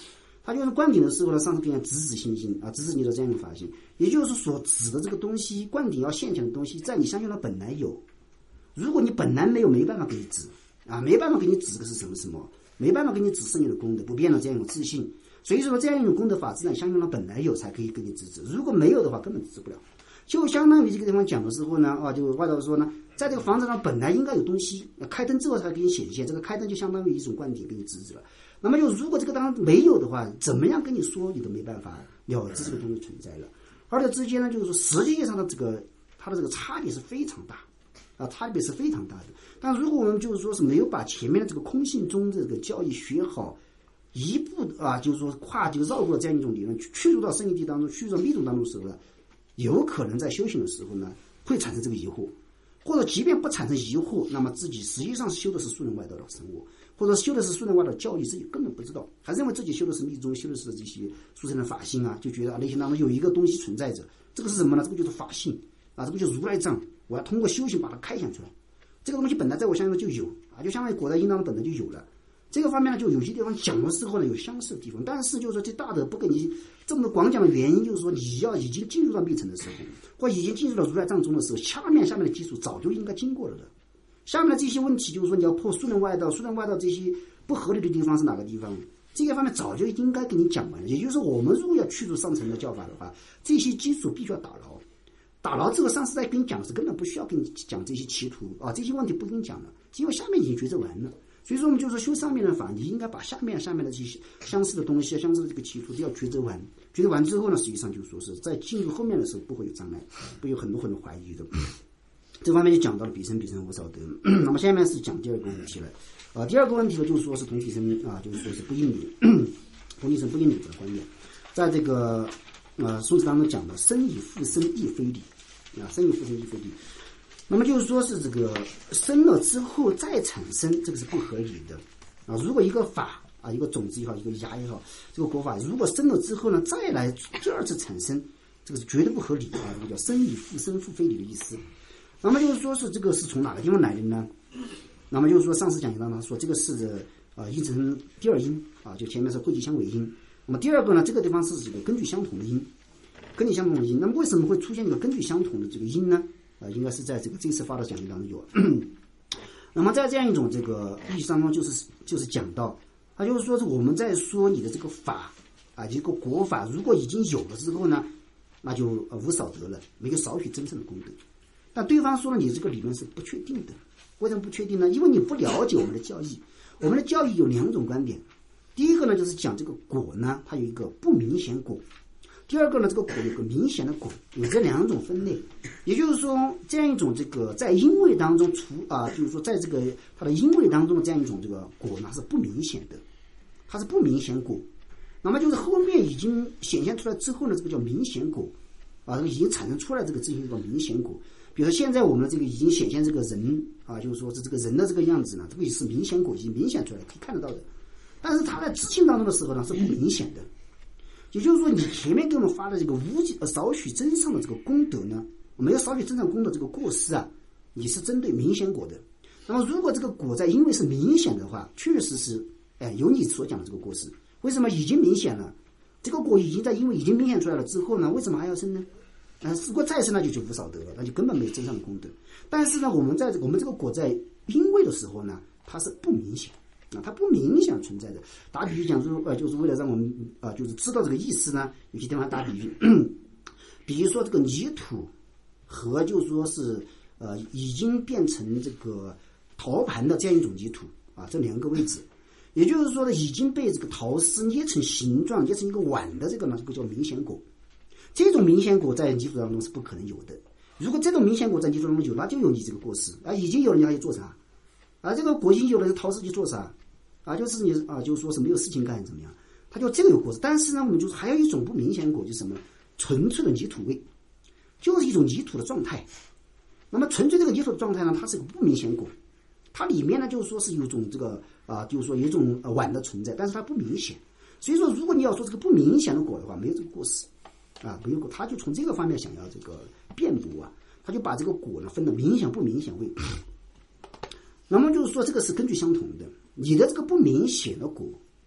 他就是灌顶的时候呢，上次变成直指心性啊，直指你的这样一个法性，也就是所指的这个东西，灌顶要现前的东西，在你相应的本来有，如果你本来没有，没办法给你指啊，没办法给你指个是什么什么，没办法给你指示你的功德不变的这样一种自信。所以说这样一种功德法自然相应的本来有才可以给你指指，如果没有的话根本指不了。就相当于这个地方讲的时候呢，啊，就外头说呢，在这个房子上本来应该有东西，开灯之后才给你显现，这个开灯就相当于一种灌顶给你指指了。那么就如果这个当没有的话，怎么样跟你说你都没办法了知这个东西存在了。而且之间呢，就是说实际上的这个它的这个差别是非常大啊，差别是非常大的。但如果我们就是说是没有把前面的这个空性中的这个教义学好，一步啊，就是说跨就绕过这样一种理论，去入到圣义地当中，去入到密宗当中的时候呢，有可能在修行的时候呢，会产生这个疑惑，或者即便不产生疑惑，那么自己实际上修的是素人外道的生活，或者修的是素人外道的教义，自己根本不知道，还认为自己修的是密宗，修的是这些殊胜的法性啊，就觉得啊内心当中有一个东西存在着，这个是什么呢？这个就是法性啊，这个就是如来藏，我要通过修行把它开显出来。这个东西本来在我相应就有啊，就相当于果在因当中本来就有了。这个方面呢，就有些地方讲的时候呢有相似的地方，但是就是说这大德不跟你这么广讲的原因，就是说你要已经进入到密层的时候，或已经进入到如来藏中的时候，下面下面的基础早就应该经过了的。下面的这些问题，就是说你要破素人外道，素人外道这些不合理的地方是哪个地方？这个方面早就应该跟你讲完了。也就是说，我们如果要去除上层的教法的话，这些基础必须要打牢。打牢之后，上次在跟你讲的是根本不需要跟你讲这些歧途啊，这些问题不跟你讲了，因为下面已经抉择完了。所以说我们就是修上面的法，你应该把下面下面的这些相似的东西、相似的这个歧途都要抉择完。抉择完之后呢，实际上就是说是在进入后面的时候不会有障碍，不会有很多很多怀疑的。这方面就讲到了彼生彼生无少得。那么下面是讲第二个问题了。啊，第二个问题呢，就是说是同彼生啊，就是说是不应理，同彼生不应理的观念，在这个呃宋词当中讲的生以复生亦非理啊，生以复生亦非理。那么就是说是这个生了之后再产生，这个是不合理的啊。如果一个法啊，一个种子也好，一个芽也好，这个果法如果生了之后呢，再来第二次产生，这个是绝对不合理啊。这个叫生以复生，复非理的意思。那么就是说是这个是从哪个地方来的呢？那么就是说上次讲义当中说这个是啊因成第二因啊，就前面是汇集相违因。那么第二个呢，这个地方是这个根据相同的因，根据相同的因。那么为什么会出现一个根据相同的这个因呢？啊，应该是在这个这次发的讲义当中有。那么在这样一种这个意义当中，就是就是讲到，他就是说是我们在说你的这个法啊，一个国法，如果已经有了之后呢，那就无少得了，没有少许真正的功德。但对方说了，你这个理论是不确定的。为什么不确定呢？因为你不了解我们的教义。我们的教义有两种观点，第一个呢就是讲这个果呢，它有一个不明显果。第二个呢，这个果有个明显的果，有这两种分类。也就是说，这样一种这个在因位当中除啊，就是说在这个它的因位当中的这样一种这个果呢，是不明显的，它是不明显果。那么就是后面已经显现出来之后呢，这个叫明显果啊，这个已经产生出来这个这一个明显果。比如说现在我们的这个已经显现这个人啊，就是说是这个人的这个样子呢，这个也是明显果，已经明显出来，可以看得到的。但是它在自性当中的时候呢，是不明显的。也就是说，你前面给我们发的这个无极呃少许增上的这个功德呢，没有少许增上功德这个过失啊，你是针对明显果的。那么如果这个果在因为是明显的话，确实是哎有你所讲的这个过失。为什么已经明显了？这个果已经在因为已经明显出来了之后呢，为什么还要生呢？啊、呃，如果再生那就就无少得了，那就根本没有增上的功德。但是呢，我们在我们这个果在因为的时候呢，它是不明显。啊，它不明显存在的。打比喻讲说，呃，就是为了让我们啊、呃，就是知道这个意思呢，有些地方打比喻，比如说这个泥土和就是说是呃已经变成这个陶盘的这样一种泥土啊，这两个位置，也就是说呢，已经被这个陶丝捏成形状，捏成一个碗的这个呢，这个叫明显果。这种明显果在泥土当中是不可能有的。如果这种明显果在泥土当中有，那就有你这个过失啊，已经有了你还要做啥？啊，这个果已经有了，陶丝去做啥？啊，就是你啊，就是说是没有事情干怎么样？他就这个有果子，但是呢，我们就是还有一种不明显果，就是什么？纯粹的泥土味，就是一种泥土的状态。那么纯粹这个泥土的状态呢，它是个不明显果，它里面呢就是说是有一种这个啊，就是说有一种呃碗的存在，但是它不明显。所以说，如果你要说这个不明显的果的话，没有这个过失啊，没有果，他就从这个方面想要这个辩驳啊，他就把这个果呢分得明显不明显味。那么就是说，这个是根据相同的。你的这个不明显的果，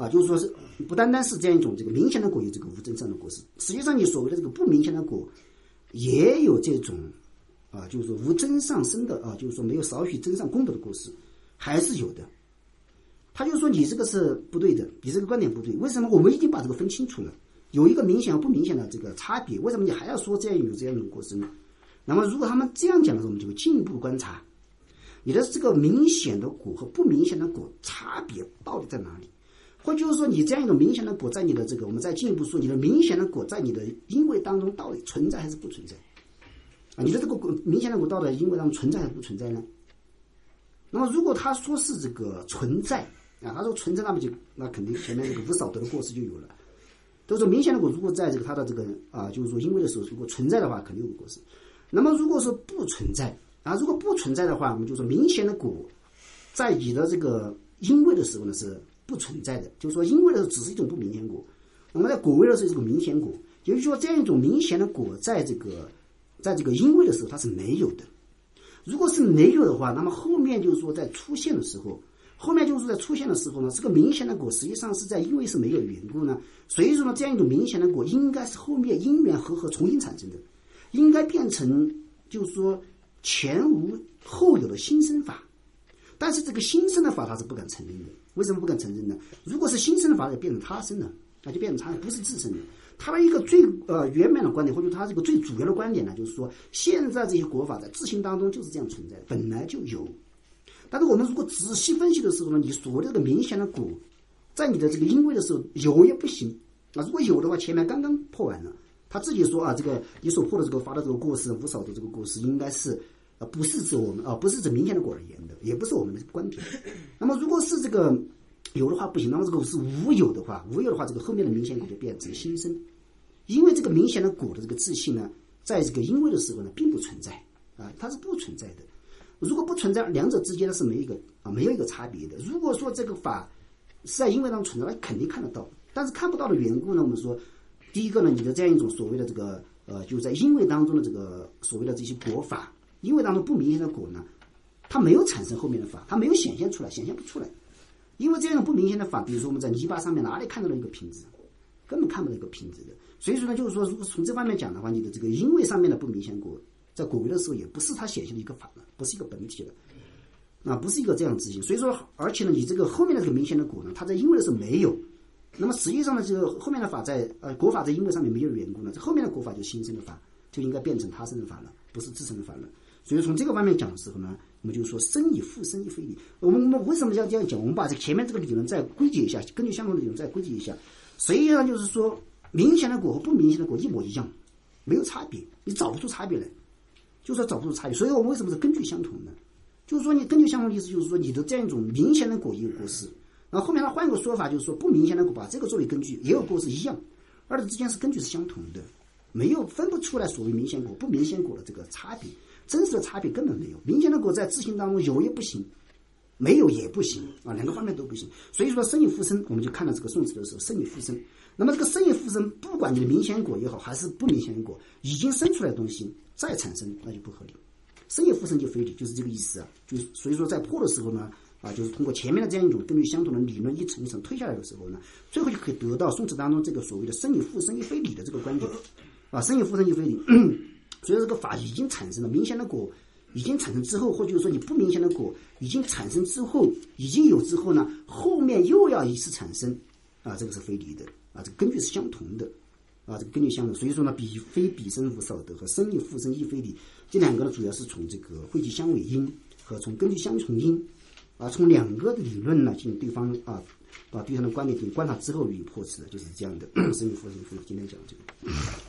啊，就是说是不单单是这样一种这个明显的果有这个无真善的果实，实际上你所谓的这个不明显的果也有这种啊，就是说无真上生的啊，就是说没有少许真上功德的果实，还是有的。他就说你这个是不对的，你这个观点不对。为什么？我们已经把这个分清楚了，有一个明显和不明显的这个差别。为什么你还要说这样有这样一种果实呢？那么如果他们这样讲的时候，我们就会进一步观察你的这个明显的果和不明显的果差别到底在哪里。或就是说你这样一种明显的果在你的这个，我们再进一步说你的明显的果在你的因为当中到底存在还是不存在啊？你的这个果明显的果到底因为当中存在还是不存在呢？那么如果他说是这个存在啊，他说存在，那么就那肯定前面这个无少得的过失就有了。都说明显的果如果在这个他的这个啊，就是说因为的时候如果存在的话，肯定有过失。那么如果说不存在啊，如果不存在的话，我们就说明显的果在你的这个因为的时候呢是不存在的，就是说因为的时候只是一种不明显果，那么在果位的时候是个明显果，也就是说这样一种明显的果在这个在这个因为的时候它是没有的。如果是没有的话，那么后面就是说在出现的时候，后面就是在出现的时候呢，这个明显的果实际上是在因为是没有的缘故呢，所以说呢，这样一种明显的果应该是后面因缘和合重新产生的，应该变成就是说前无后有的新生法。但是这个新生的法它是不敢承认的，为什么不敢承认呢？如果是新生的法，就变成他生了，那就变成他不是自身的。他的一个最呃圆满的观点，或者他这个最主要的观点呢，就是说现在这些果法在自性当中就是这样存在，本来就有。但是我们如果仔细分析的时候呢，你所谓的这个明显的果，在你的这个因为的时候有也不行啊，如果有的话，前面刚刚破完了，他自己说啊，这个你所破的这个法的这个过失，无少的这个过失，应该是呃不是指我们啊，不是指明显的果而言的，也不是我们的观点。那么如果是这个有的话不行，那么这个是无有的话，无有的话，这个后面的明显果就变成新生。因为这个明显的果的这个自性呢，在这个因为的时候呢，并不存在啊，它是不存在的。如果不存在，两者之间呢是没有一个啊，没有一个差别的。如果说这个法是在因为当中存在，那肯定看得到。但是看不到的缘故呢，我们说，第一个呢，你的这样一种所谓的这个呃，就是在因为当中的这个所谓的这些果法，因为当中不明显的果呢，它没有产生后面的法，它没有显现出来，显现不出来。因为这样不明显的法，比如说我们在泥巴上面哪里看到了一个瓶子，根本看不到一个瓶子的。所以说呢，就是说，如果从这方面讲的话，你的这个因为上面的不明显果，在果位的时候也不是它显现的一个法了，不是一个本体了，啊，不是一个这样自性。所以说，而且呢，你这个后面的这个明显的果呢，它在因为的时候没有，那么实际上呢，这个后面的法在呃果法在因为上面没有缘故呢，这后面的果法就新生的法，就应该变成他生的法了，不是自身的法了。所以从这个方面讲的时候呢，我们就说生以复生亦非理。我们我们为什么要这样讲？我们把这前面这个理论再归结一下，根据相同的理论再归结一下。实际上就是说，明显的果和不明显的果一模一样，没有差别，你找不出差别来，就是说找不出差别。所以我们为什么是根据相同呢？就是说你根据相同的意思，就是说你的这样一种明显的果也有过失，然后后面他换一个说法，就是说不明显的果把这个作为根据也有过失一样，二者之间是根据是相同的，没有分不出来所谓明显果不明显果的这个差别。真实的差别根本没有，明显的果在自性当中有也不行，没有也不行啊，两个方面都不行。所以说生以复生，我们就看到这个宋词的时候，生以复生。那么这个生以复生，不管你的明显果也好，还是不明显的果，已经生出来的东西再产生，那就不合理。生以复生就非理，就是这个意思啊。就是所以说在破的时候呢，啊，就是通过前面的这样一种根据相同的理论一层一层推下来的时候呢，最后就可以得到宋词当中这个所谓的生以复生亦非理的这个观点啊，生以复生亦非理。所以这个法已经产生了，明显的果已经产生之后，或者说你不明显的果已经产生之后，已经有之后呢，后面又要一次产生，啊，这个是非理的，啊，这个根据是相同的，啊，这个根据相同。所以说呢，彼非彼生无少得和生亦复生亦非理，这两个呢，主要是从这个汇集相违因和从根据相从因，啊，从两个的理论呢，进行对方啊，把对方的观点进行观察之后予以破斥的，就是这样的。生亦复生亦非理，今天讲这个。